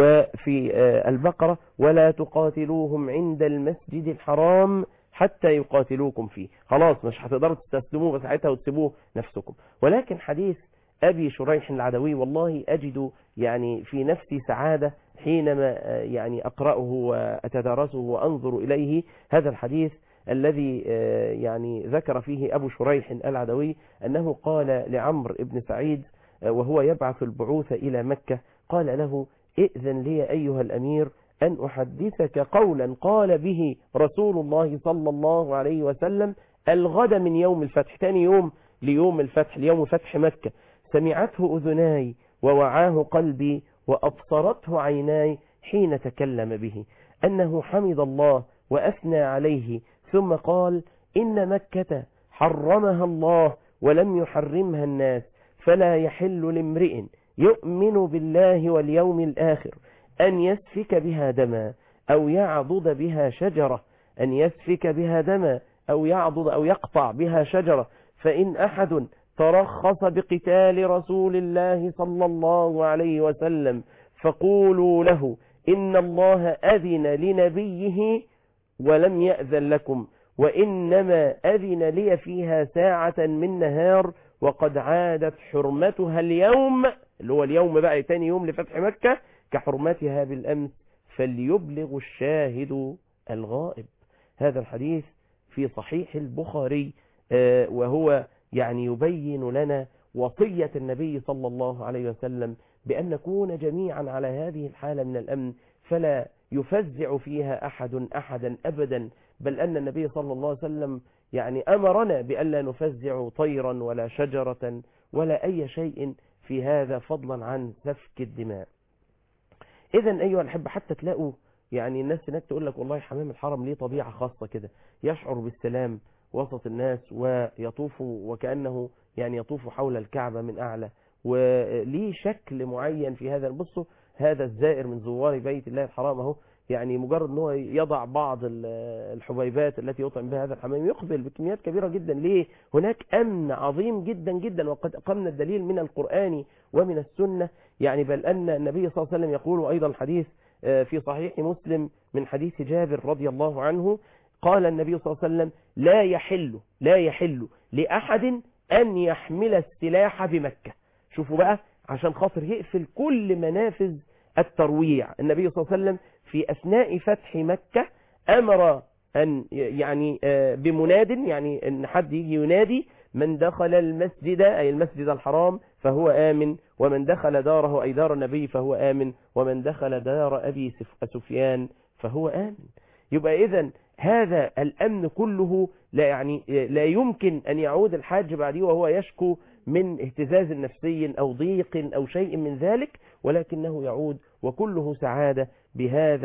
وفي البقرة: ولا تقاتلوهم عند المسجد الحرام حتى يقاتلوكم فيه. خلاص مش هتقدروا تستسلموه بساعتها وتسيبوه نفسكم. ولكن حديث أبي شريح العدوي والله أجد يعني في نفسي سعادة حينما يعني أقرأه وأتدارسه وأنظر إليه. هذا الحديث الذي يعني ذكر فيه أبو شريح العدوي أنه قال لعمرو بن سعيد وهو يبعث البعوث إلى مكة، قال له: ائذن لي أيها الأمير أن أحدثك قولا قال به رسول الله صلى الله عليه وسلم الغد من يوم الفتح، ثاني يوم ليوم الفتح، ليوم فتح مكة، سمعته أذناي ووعاه قلبي وأبصرته عيناي حين تكلم به، أنه حمد الله وأثنى عليه، ثم قال: إن مكة حرمها الله ولم يحرمها الناس، فلا يحل لامرئ يؤمن بالله واليوم الآخر أن يسفك بها دما أو يعضد بها شجرة أن يسفك بها دما أو يعضد أو يقطع بها شجرة، فإن أحد ترخص بقتال رسول الله صلى الله عليه وسلم فقولوا له إن الله أذن لنبيه ولم يأذن لكم، وإنما أذن لي فيها ساعة من نهار وقد عادت حرمتها اليوم، اللي هو اليوم بقى تاني يوم لفتح مكة، كحرمتها بالأمس، فليبلغ الشاهد الغائب. هذا الحديث في صحيح البخاري، وهو يعني يبين لنا وصية النبي صلى الله عليه وسلم بأن نكون جميعا على هذه الحالة من الأمن، فلا يفزع فيها أحد أحدا أبدا، بل أن النبي صلى الله عليه وسلم يعني أمرنا بألا نفزع طيرا ولا شجرة ولا أي شيء في هذا، فضلا عن سفك الدماء. إذن أيها الأحبة، حتى تلاقوا يعني الناس هناك تقول لك والله حمام الحرم ليه طبيعة خاصة كده، يشعر بالسلام وسط الناس ويطوف وكأنه يعني يطوف حول الكعبة من أعلى، وليه شكل معين في هذا. بصوا هذا الزائر من زوار بيت الله الحرام اهو، يعني مجرد ان هو يضع بعض الحبيبات التي يطعم بها هذا الحمام يقبل بكميات كبيرة جدا. ليه؟ هناك أمن عظيم جدا جدا، وقد أقمنا الدليل من القرآن ومن السنة، يعني بل أن النبي صلى الله عليه وسلم يقول، وأيضا حديث في صحيح مسلم من حديث جابر رضي الله عنه، قال النبي صلى الله عليه وسلم: لا يحل لا يحل لأحد أن يحمل السلاح بمكة. شوفوا بقى، عشان خاطر يقفل كل منافذ الترويع، النبي صلى الله عليه وسلم في أثناء فتح مكة أمر أن يعني بمناد، يعني أن حد يجي ينادي: من دخل المسجد أي المسجد الحرام فهو آمن، ومن دخل داره أي دار النبي فهو آمن، ومن دخل دار أبي سفيان فهو آمن. يبقى إذن هذا الأمن كله لا يعني لا يمكن أن يعود الحاج بعده وهو يشكو من اهتزاز نفسي أو ضيق أو شيء من ذلك، ولكنه يعود وكله سعادة بهذا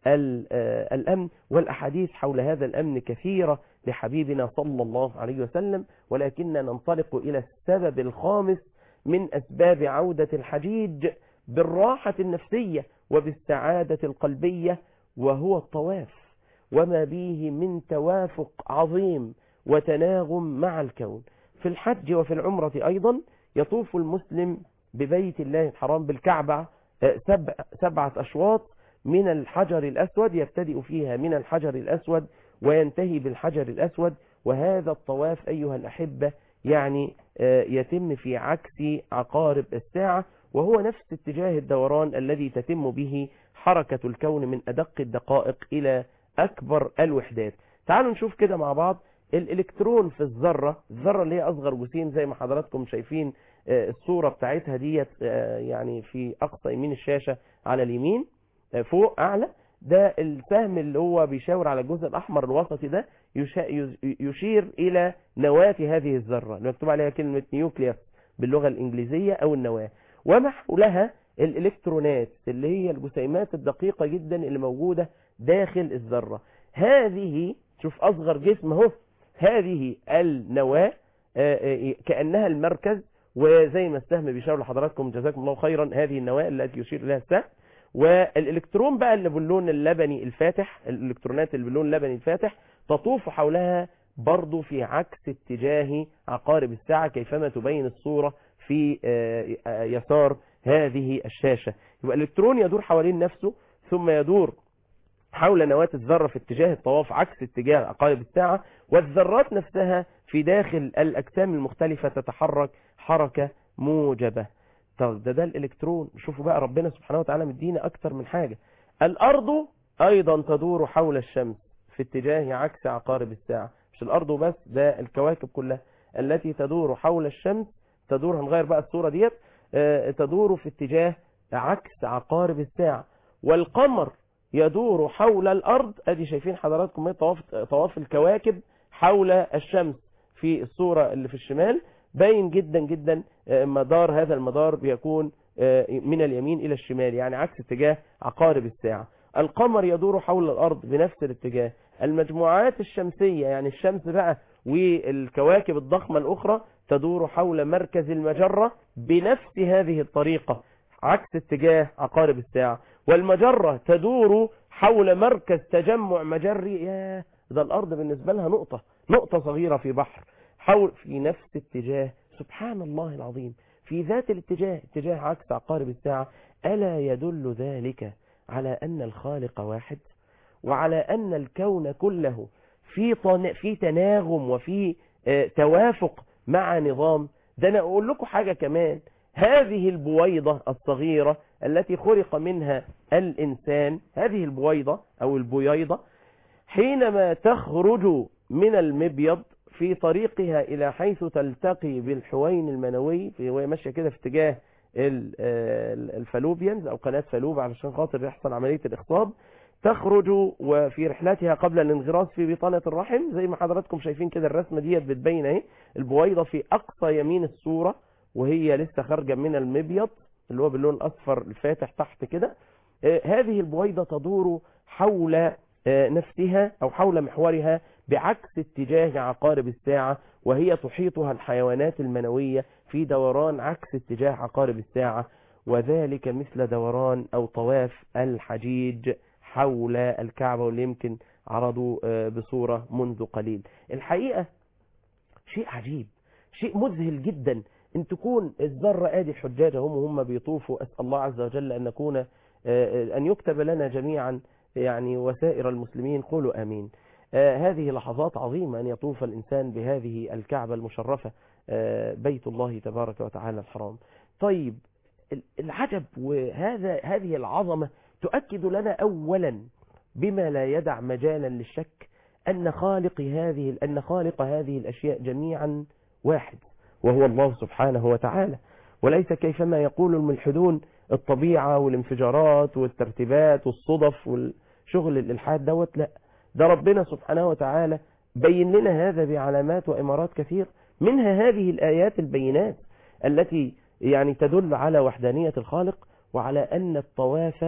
الأمن، والأحاديث حول هذا الأمن كثيرة لحبيبنا صلى الله عليه وسلم، ولكننا ننطلق إلى السبب الخامس من أسباب عودة الحجيج بالراحة النفسية وبالسعادة القلبية، وهو الطواف، وما به من توافق عظيم وتناغم مع الكون. في الحج وفي العمرة أيضا يطوف المسلم ببيت الله الحرام بالكعبة سبع سبعة أشواط من الحجر الأسود، يبتدئ فيها من الحجر الأسود وينتهي بالحجر الأسود. وهذا الطواف أيها الأحبة يعني يتم في عكس عقارب الساعة، وهو نفس اتجاه الدوران الذي تتم به حركة الكون من أدق الدقائق إلى أكبر الوحدات. تعالوا نشوف كده مع بعض. الإلكترون في الذرة، الذرة اللي هي أصغر جسيم زي ما حضراتكم شايفين الصورة بتاعتها ديت يعني في أقصى يمين الشاشة على اليمين فوق أعلى، ده السهم اللي هو بيشاور على الجزء الأحمر الوسطي ده يشير إلى نواة هذه الذرة اللي مكتوب عليها كلمة نيوكليوس باللغة الإنجليزية أو النواة، وما حولها الإلكترونات اللي هي الجسيمات الدقيقة جدا اللي موجودة داخل الذرة. هذه شوف أصغر جسم اهو، هذه النواة كأنها المركز، وزي ما السهم بيشاور لحضراتكم جزاكم الله خيرا هذه النواة التي يشير إليها السهم. والإلكترون بقى اللي باللون اللبني الفاتح، الإلكترونات اللي باللون اللبني الفاتح تطوف حولها برضو في عكس اتجاه عقارب الساعة كيفما تبين الصورة في يسار هذه الشاشة. يبقى الإلكترون يدور حوالين نفسه ثم يدور حول نواة الذرة في اتجاه الطواف عكس اتجاه عقارب الساعة، والذرات نفسها في داخل الأجسام المختلفة تتحرك حركة موجبة. طب ده ده الإلكترون. شوفوا بقى ربنا سبحانه وتعالى مدينا أكتر من حاجة. الأرض أيضا تدور حول الشمس في اتجاه عكس عقارب الساعة. مش الأرض بس، ده الكواكب كلها التي تدور حول الشمس تدور، هنغير بقى الصورة ديت، تدور في اتجاه عكس عقارب الساعة. والقمر يدور حول الأرض، ادي شايفين حضراتكم طواف طواف الكواكب حول الشمس في الصورة اللي في الشمال، باين جدا جدا مدار هذا المدار بيكون من اليمين إلى الشمال يعني عكس اتجاه عقارب الساعة. القمر يدور حول الأرض بنفس الاتجاه. المجموعات الشمسية يعني الشمس بقى والكواكب الضخمة الأخرى تدور حول مركز المجرة بنفس هذه الطريقة عكس اتجاه عقارب الساعة. والمجرة تدور حول مركز تجمع مجري، يا ده الأرض بالنسبة لها نقطة نقطة صغيرة في بحر، حول في نفس اتجاه. سبحان الله العظيم، في ذات الاتجاه اتجاه عكس عقارب الساعة. ألا يدل ذلك على أن الخالق واحد، وعلى أن الكون كله في في تناغم وفي توافق مع نظام. ده أنا أقول لكم حاجة كمان، هذه البويضة الصغيرة التي خلق منها الإنسان، هذه البويضة أو البويضة حينما تخرج من المبيض في طريقها إلى حيث تلتقي بالحوين المنوي، وهي ماشية كده في اتجاه الفالوبيانز أو قناة فالوب علشان خاطر يحصل عملية الإخصاب، تخرج وفي رحلتها قبل الانغراس في بطانة الرحم زي ما حضراتكم شايفين كده الرسمة ديت بتبين اهي البويضة في أقصى يمين الصورة وهي لسه خارجة من المبيض اللي هو باللون الأصفر الفاتح تحت كده. هذه البويضة تدور حول نفسها أو حول محورها بعكس اتجاه عقارب الساعة، وهي تحيطها الحيوانات المنوية في دوران عكس اتجاه عقارب الساعة، وذلك مثل دوران أو طواف الحجيج حول الكعبة، واللي يمكن عرضوا بصورة منذ قليل. الحقيقة شيء عجيب، شيء مذهل جدا ان تكون الذرة ادي الحجاج هم هم بيطوفوا. اسأل الله عز وجل ان نكون ان يكتب لنا جميعا يعني وسائر المسلمين، قولوا امين. هذه لحظات عظيمة ان يطوف الانسان بهذه الكعبة المشرفة بيت الله تبارك وتعالى الحرام. طيب العجب وهذا هذه العظمة تؤكد لنا اولا بما لا يدع مجالا للشك ان خالق هذه ان خالق هذه الاشياء جميعا واحد، وهو الله سبحانه وتعالى، وليس كيفما يقول الملحدون الطبيعة والانفجارات والترتيبات والصدف والشغل الإلحاد دوت. لا، ده ربنا سبحانه وتعالى بين لنا هذا بعلامات وإمارات كثير، منها هذه الآيات البينات التي يعني تدل على وحدانية الخالق وعلى أن الطواف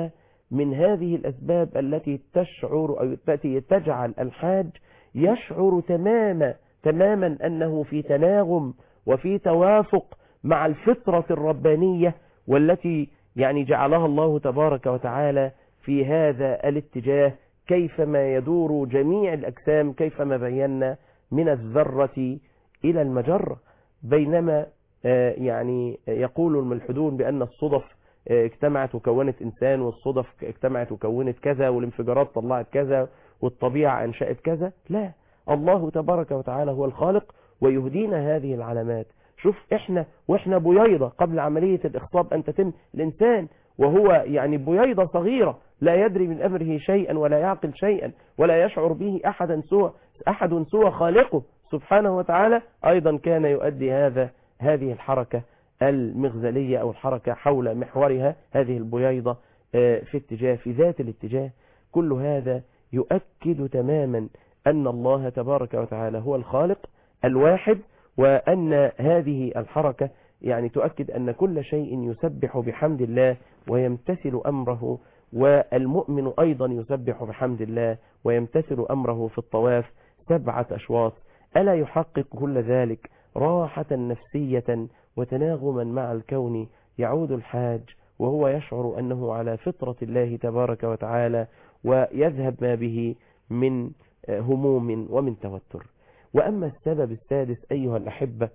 من هذه الأسباب التي تشعر أو التي تجعل الحاج يشعر تماما تماما أنه في تناغم وفي توافق مع الفطرة الربانية والتي يعني جعلها الله تبارك وتعالى في هذا الاتجاه، كيفما يدور جميع الأجسام كيفما بينا من الذرة إلى المجرة. بينما يعني يقول الملحدون بأن الصدف اجتمعت وكونت إنسان، والصدف اجتمعت وكونت كذا، والانفجارات طلعت كذا، والطبيعة أنشأت كذا. لا، الله تبارك وتعالى هو الخالق ويهدينا هذه العلامات. شوف احنا واحنا بييضة قبل عملية الإخصاب أن تتم، الإنسان وهو يعني بييضة صغيرة لا يدري من أمره شيئا ولا يعقل شيئا ولا يشعر به أحدا سوى أحد سوى خالقه سبحانه وتعالى، أيضا كان يؤدي هذا هذه الحركة المغزلية أو الحركة حول محورها هذه البييضة في اتجاه في ذات الاتجاه. كل هذا يؤكد تماما أن الله تبارك وتعالى هو الخالق الواحد، وأن هذه الحركة يعني تؤكد أن كل شيء يسبح بحمد الله ويمتثل أمره، والمؤمن أيضا يسبح بحمد الله ويمتثل أمره في الطواف سبعة أشواط. ألا يحقق كل ذلك راحة نفسية وتناغما مع الكون؟ يعود الحاج وهو يشعر أنه على فطرة الله تبارك وتعالى، ويذهب ما به من هموم ومن توتر. وأما السبب السادس أيها الأحبة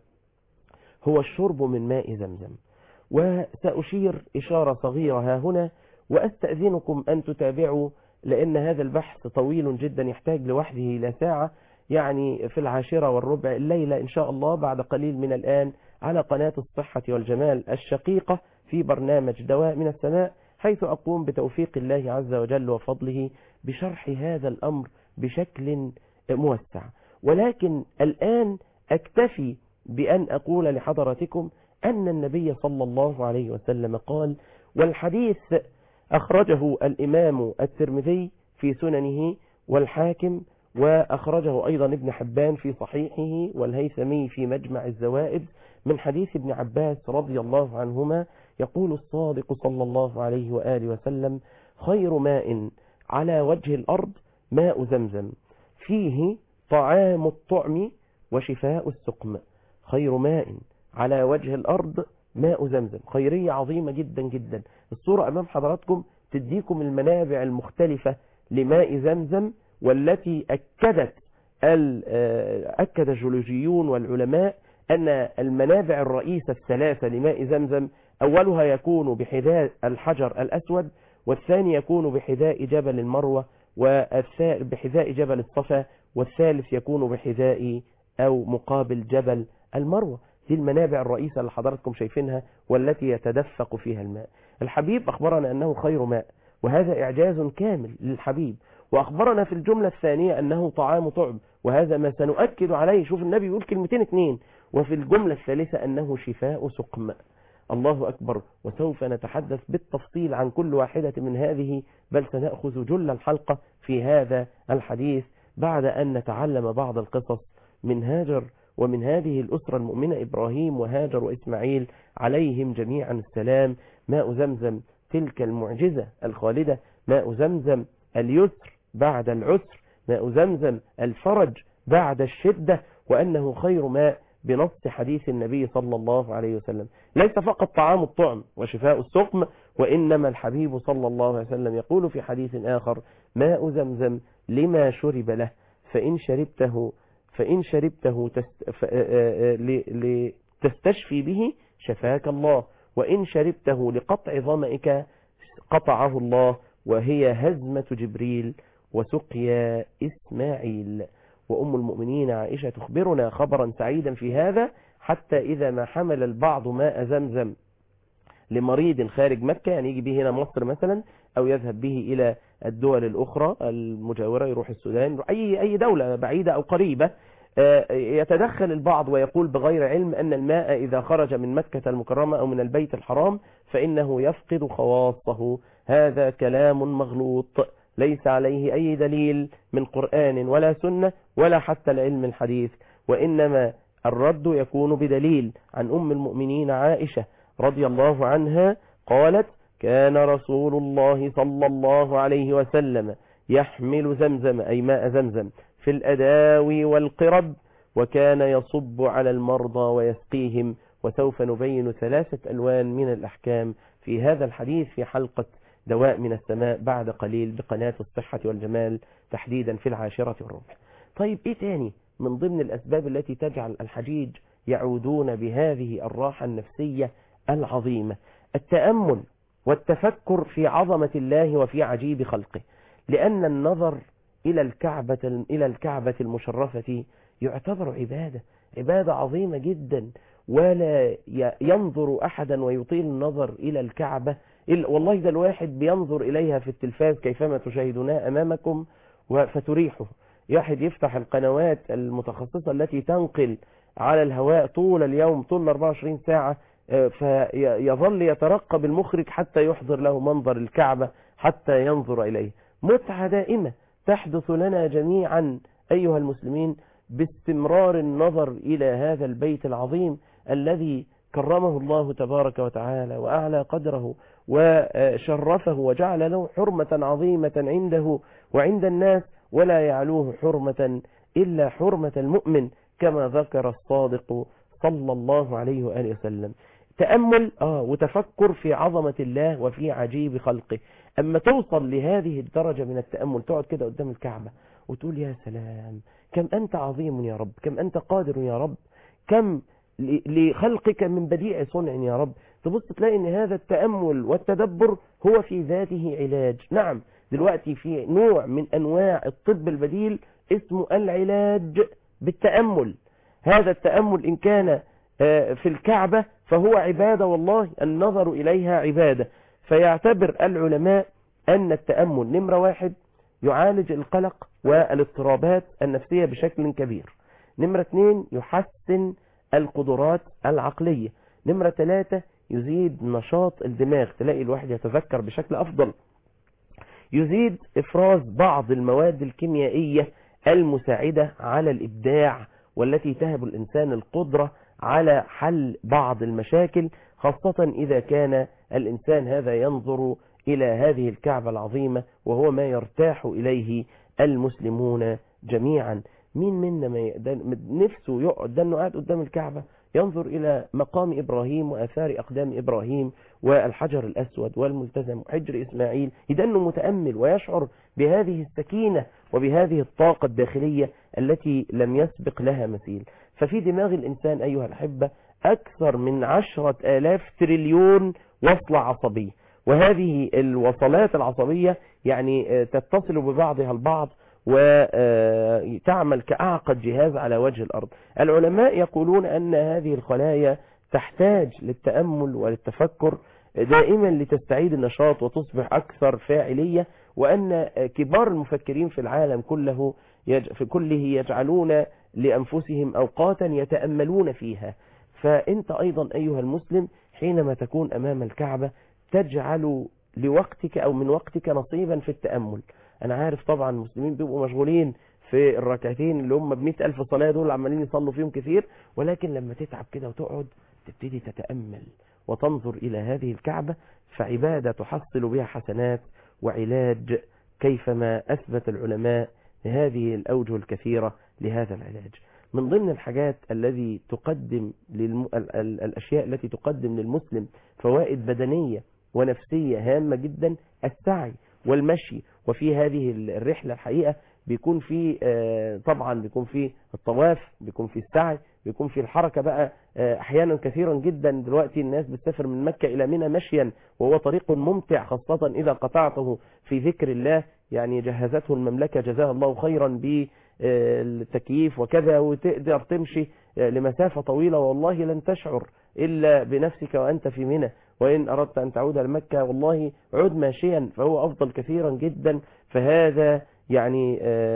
هو الشرب من ماء زمزم، وسأشير إشارة صغيرة ها هنا، وأستأذنكم أن تتابعوا لأن هذا البحث طويل جدا يحتاج لوحده إلى ساعة، يعني في العاشرة والربع الليلة إن شاء الله بعد قليل من الآن على قناة الصحة والجمال الشقيقة في برنامج دواء من السماء، حيث أقوم بتوفيق الله عز وجل وفضله بشرح هذا الأمر بشكل موسع. ولكن الآن أكتفي بأن أقول لحضراتكم أن النبي صلى الله عليه وسلم قال، والحديث أخرجه الإمام الترمذي في سننه والحاكم، وأخرجه أيضا ابن حبان في صحيحه والهيثمي في مجمع الزوائد، من حديث ابن عباس رضي الله عنهما، يقول الصادق صلى الله عليه وآله وسلم: خير ماء على وجه الأرض ماء زمزم فيه طعام الطعم وشفاء السقم. خير ماء على وجه الأرض ماء زمزم، خيرية عظيمة جدا جدا. الصورة أمام حضراتكم تديكم المنابع المختلفة لماء زمزم، والتي أكدت أكد الجيولوجيون والعلماء أن المنابع الرئيسة الثلاثة لماء زمزم أولها يكون بحذاء الحجر الأسود، والثاني يكون بحذاء جبل المروة، والثالث بحذاء جبل الصفا، والثالث يكون بحذاء أو مقابل جبل المروة. دي المنابع الرئيسة اللي حضراتكم شايفينها والتي يتدفق فيها الماء. الحبيب أخبرنا أنه خير ماء، وهذا إعجاز كامل للحبيب. وأخبرنا في الجملة الثانية أنه طعام طعم، وهذا ما سنؤكد عليه. شوف النبي يقول كلمتين اتنين. وفي الجملة الثالثة أنه شفاء سقم. الله أكبر. وسوف نتحدث بالتفصيل عن كل واحدة من هذه، بل سنأخذ جل الحلقة في هذا الحديث بعد أن نتعلم بعض القصص من هاجر ومن هذه الأسرة المؤمنة إبراهيم وهاجر وإسماعيل عليهم جميعا السلام. ماء زمزم تلك المعجزة الخالدة، ماء زمزم اليسر بعد العسر، ماء زمزم الفرج بعد الشدة، وأنه خير ماء بنص حديث النبي صلى الله عليه وسلم. ليس فقط طعام الطعم وشفاء السقم، وإنما الحبيب صلى الله عليه وسلم يقول في حديث آخر: ماء زمزم لما شرب له، فإن شربته فإن شربته تست... ف... لتستشفي به شفاك الله، وإن شربته لقطع ظمئك قطعه الله، وهي هزمة جبريل وسقيا إسماعيل. وأم المؤمنين عائشة تخبرنا خبرا سعيدا في هذا: حتى إذا ما حمل البعض ماء زمزم لمريض خارج مكة، يعني يجي به هنا مصر مثلا، أو يذهب به إلى الدول الأخرى المجاورة، يروح السودان، أي أي دولة بعيدة أو قريبة، يتدخل البعض ويقول بغير علم أن الماء إذا خرج من مكة المكرمة أو من البيت الحرام فإنه يفقد خواصه. هذا كلام مغلوط ليس عليه أي دليل من قرآن ولا سنة ولا حتى العلم الحديث، وإنما الرد يكون بدليل عن أم المؤمنين عائشة رضي الله عنها قالت: كان رسول الله صلى الله عليه وسلم يحمل زمزم أي ماء زمزم في الأداوي والقرب وكان يصب على المرضى ويسقيهم. وسوف نبين ثلاثة ألوان من الأحكام في هذا الحديث في حلقة دواء من السماء بعد قليل بقناة الصحة والجمال تحديدا في العاشرة والربع. طيب إيه تاني من ضمن الأسباب التي تجعل الحجيج يعودون بهذه الراحة النفسية العظيمة؟ التأمل والتفكر في عظمة الله وفي عجيب خلقه، لأن النظر إلى الكعبة إلى الكعبة المشرفة يعتبر عبادة عبادة عظيمة جدا، ولا ينظر أحدا ويطيل النظر إلى الكعبة والله ده الواحد بينظر إليها في التلفاز كيفما تشاهدونها أمامكم فتريحه. واحد يفتح القنوات المتخصصة التي تنقل على الهواء طول اليوم طول أربعة وعشرين ساعة، فيظل يترقب المخرج حتى يحضر له منظر الكعبة حتى ينظر إليه. متعة دائمة تحدث لنا جميعا أيها المسلمين باستمرار النظر إلى هذا البيت العظيم الذي كرمه الله تبارك وتعالى وأعلى قدره وشرفه وجعل له حرمة عظيمة عنده وعند الناس، ولا يعلوه حرمة إلا حرمة المؤمن كما ذكر الصادق صلى الله عليه وآله وسلم. تأمل آه وتفكر في عظمة الله وفي عجيب خلقه. أما توصل لهذه الدرجة من التأمل تقعد كده قدام الكعبة وتقول يا سلام كم أنت عظيم يا رب، كم أنت قادر يا رب، كم لخلقك من بديع صنع يا رب. تبص تلاقي ان هذا التأمل والتدبر هو في ذاته علاج. نعم دلوقتي في نوع من انواع الطب البديل اسمه العلاج بالتأمل. هذا التأمل ان كان في الكعبة فهو عبادة، والله النظر اليها عبادة. فيعتبر العلماء ان التأمل نمرة واحد يعالج القلق والاضطرابات النفسية بشكل كبير. نمرة اثنين يحسن القدرات العقلية. نمرة ثلاثة يزيد نشاط الدماغ، تلاقي الواحد يتذكر بشكل أفضل. يزيد إفراز بعض المواد الكيميائية المساعدة على الإبداع والتي تهب الإنسان القدرة على حل بعض المشاكل، خاصة إذا كان الإنسان هذا ينظر إلى هذه الكعبة العظيمة وهو ما يرتاح إليه المسلمون جميعا. مين منا ما يقدر نفسه يقعد ده انه قاعد قدام الكعبة ينظر الى مقام ابراهيم واثار اقدام ابراهيم والحجر الاسود والملتزم وحجر اسماعيل، اذا انه متأمل ويشعر بهذه السكينة وبهذه الطاقة الداخلية التي لم يسبق لها مثيل. ففي دماغ الانسان ايها الاحبة اكثر من عشرة الاف تريليون وصلة عصبية، وهذه الوصلات العصبية يعني تتصل ببعضها البعض وتعمل كأعقد جهاز على وجه الأرض. العلماء يقولون أن هذه الخلايا تحتاج للتأمل وللتفكر دائما لتستعيد النشاط وتصبح أكثر فاعلية، وأن كبار المفكرين في العالم كله في كله يجعلون لأنفسهم أوقاتا يتأملون فيها. فأنت أيضا أيها المسلم حينما تكون أمام الكعبة تجعل لوقتك أو من وقتك نصيبا في التأمل. أنا عارف طبعا المسلمين بيبقوا مشغولين في الركعتين اللي هم بمئة ألف صلاة دول عمالين يصلوا فيهم كثير، ولكن لما تتعب كده وتقعد تبتدي تتأمل وتنظر إلى هذه الكعبة فعبادة تحصل بها حسنات وعلاج كيفما أثبت العلماء هذه الأوجه الكثيرة لهذا العلاج. من ضمن الحاجات الذي تقدم للم... الأشياء التي تقدم للمسلم فوائد بدنية ونفسية هامة جدا السعي والمشي. وفي هذه الرحلة الحقيقة بيكون في طبعا بيكون في الطواف، بيكون في السعي، بيكون في الحركة بقى. احيانا كثيرا جدا دلوقتي الناس بتسافر من مكة الى منى مشيا وهو طريق ممتع خاصة اذا قطعته في ذكر الله، يعني جهزته المملكة جزاها الله خيرا بالتكييف وكذا، وتقدر تمشي لمسافة طويلة والله لن تشعر الا بنفسك وانت في منى. وإن أردت أن تعود لمكة والله عد ماشيا فهو أفضل كثيرا جدا. فهذا يعني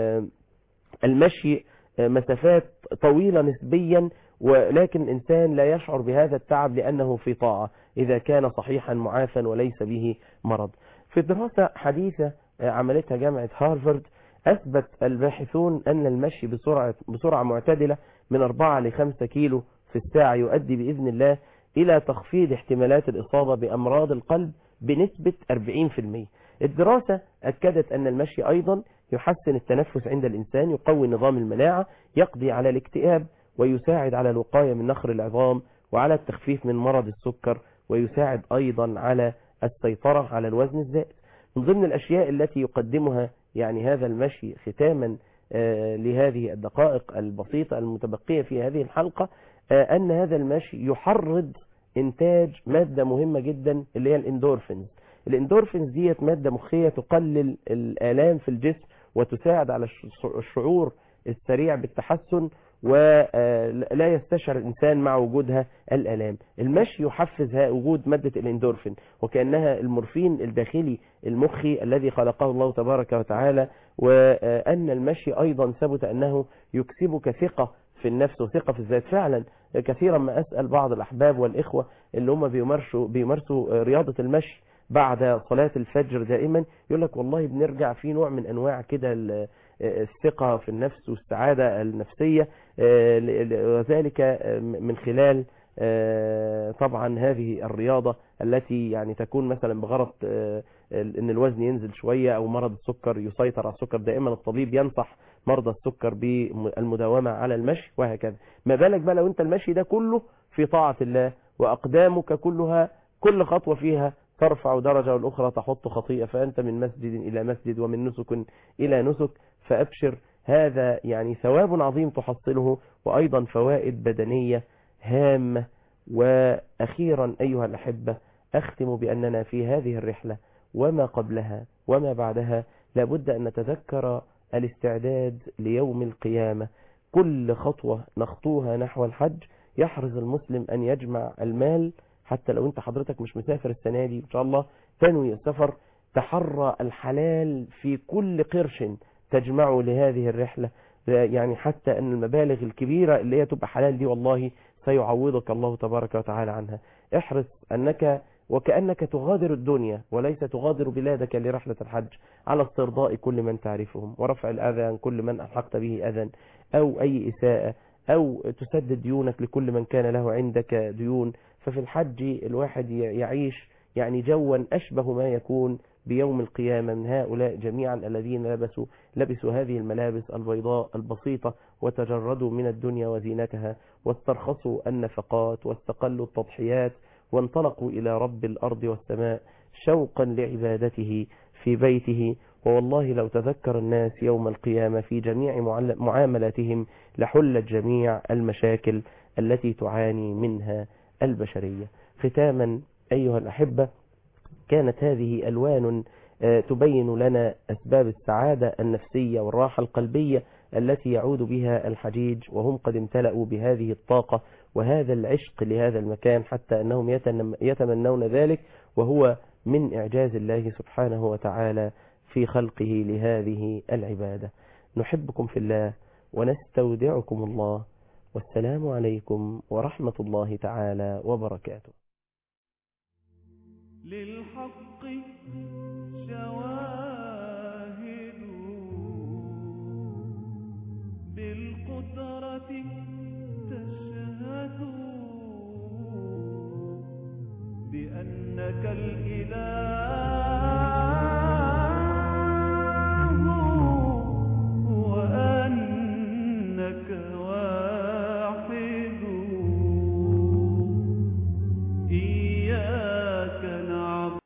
المشي مسافات طويلة نسبيا، ولكن الإنسان لا يشعر بهذا التعب لأنه في طاعة إذا كان صحيحا معافا وليس به مرض. في دراسة حديثة عملتها جامعة هارفارد أثبت الباحثون أن المشي بسرعة, بسرعة معتدلة من أربعة لخمسة كيلو في الساعة يؤدي بإذن الله إلى تخفيض احتمالات الإصابة بأمراض القلب بنسبة أربعين بالمئة. الدراسة أكدت أن المشي أيضا يحسن التنفس عند الإنسان، يقوي نظام المناعة، يقضي على الاكتئاب، ويساعد على الوقاية من نخر العظام وعلى التخفيف من مرض السكر، ويساعد أيضا على السيطرة على الوزن الزائد. من ضمن الأشياء التي يقدمها يعني هذا المشي ختاما آه لهذه الدقائق البسيطة المتبقية في هذه الحلقة، آه أن هذا المشي يحرض إنتاج مادة مهمة جدا اللي هي الاندورفينز. الاندورفينز ديت مادة مخية تقلل الآلام في الجسم وتساعد على الشعور السريع بالتحسن، ولا يستشعر الإنسان مع وجودها الآلام. المشي يحفز وجود مادة الاندورفين، وكأنها المورفين الداخلي المخي الذي خلقه الله تبارك وتعالى. وأن المشي أيضا ثبت أنه يكسبك ثقة في النفس وثقة في الذات. فعلا كثيرا ما أسأل بعض الأحباب والإخوة اللي هم بيمارسوا بيمارسوا رياضة المشي بعد صلاة الفجر دائما، يقول لك والله بنرجع في نوع من أنواع كده الثقة في النفس والسعادة النفسية، وذلك من خلال طبعا هذه الرياضة التي يعني تكون مثلا بغرض ان الوزن ينزل شوية او مرض السكر يسيطر على السكر. دائما الطبيب ينصح مرضى السكر بالمداومة على المشي وهكذا. ما بالك بقى لو انت المشي ده كله في طاعة الله، واقدامك كلها كل خطوة فيها ترفع درجة والأخرى تحط خطيئة، فأنت من مسجد إلى مسجد ومن نسك إلى نسك. فأبشر، هذا يعني ثواب عظيم تحصله، وأيضا فوائد بدنية هامة. وأخيرا أيها الأحبة، أختم بأننا في هذه الرحلة وما قبلها وما بعدها لابد أن نتذكر الاستعداد ليوم القيامة. كل خطوة نخطوها نحو الحج يحرص المسلم أن يجمع المال، حتى لو انت حضرتك مش مسافر السنة دي ان شاء الله تنوي السفر، تحرى الحلال في كل قرش تجمعه لهذه الرحلة، يعني حتى ان المبالغ الكبيرة اللي هي تبقى حلال دي والله سيعوضك الله تبارك وتعالى عنها. احرص انك وكأنك تغادر الدنيا وليس تغادر بلادك لرحلة الحج، على استرضاء كل من تعرفهم، ورفع الأذى عن كل من ألحقت به أذى أو أي إساءة، أو تسدد ديونك لكل من كان له عندك ديون. ففي الحج الواحد يعيش يعني جوا أشبه ما يكون بيوم القيامة من هؤلاء جميعا الذين لبسوا لبسوا هذه الملابس البيضاء البسيطة، وتجردوا من الدنيا وزينتها، واسترخصوا النفقات، واستقلوا التضحيات، وانطلقوا إلى رب الأرض والسماء شوقا لعبادته في بيته. ووالله لو تذكر الناس يوم القيامة في جميع معاملاتهم لحلت جميع المشاكل التي تعاني منها البشرية. ختاما أيها الأحبة، كانت هذه ألوان تبين لنا أسباب السعادة النفسية والراحة القلبية التي يعود بها الحجيج وهم قد امتلأوا بهذه الطاقة وهذا العشق لهذا المكان، حتى أنهم يتمنون ذلك، وهو من إعجاز الله سبحانه وتعالى في خلقه لهذه العبادة. نحبكم في الله ونستودعكم الله، والسلام عليكم ورحمة الله تعالى وبركاته. للحق شواهد بالقدرة تشهد بأنك الإله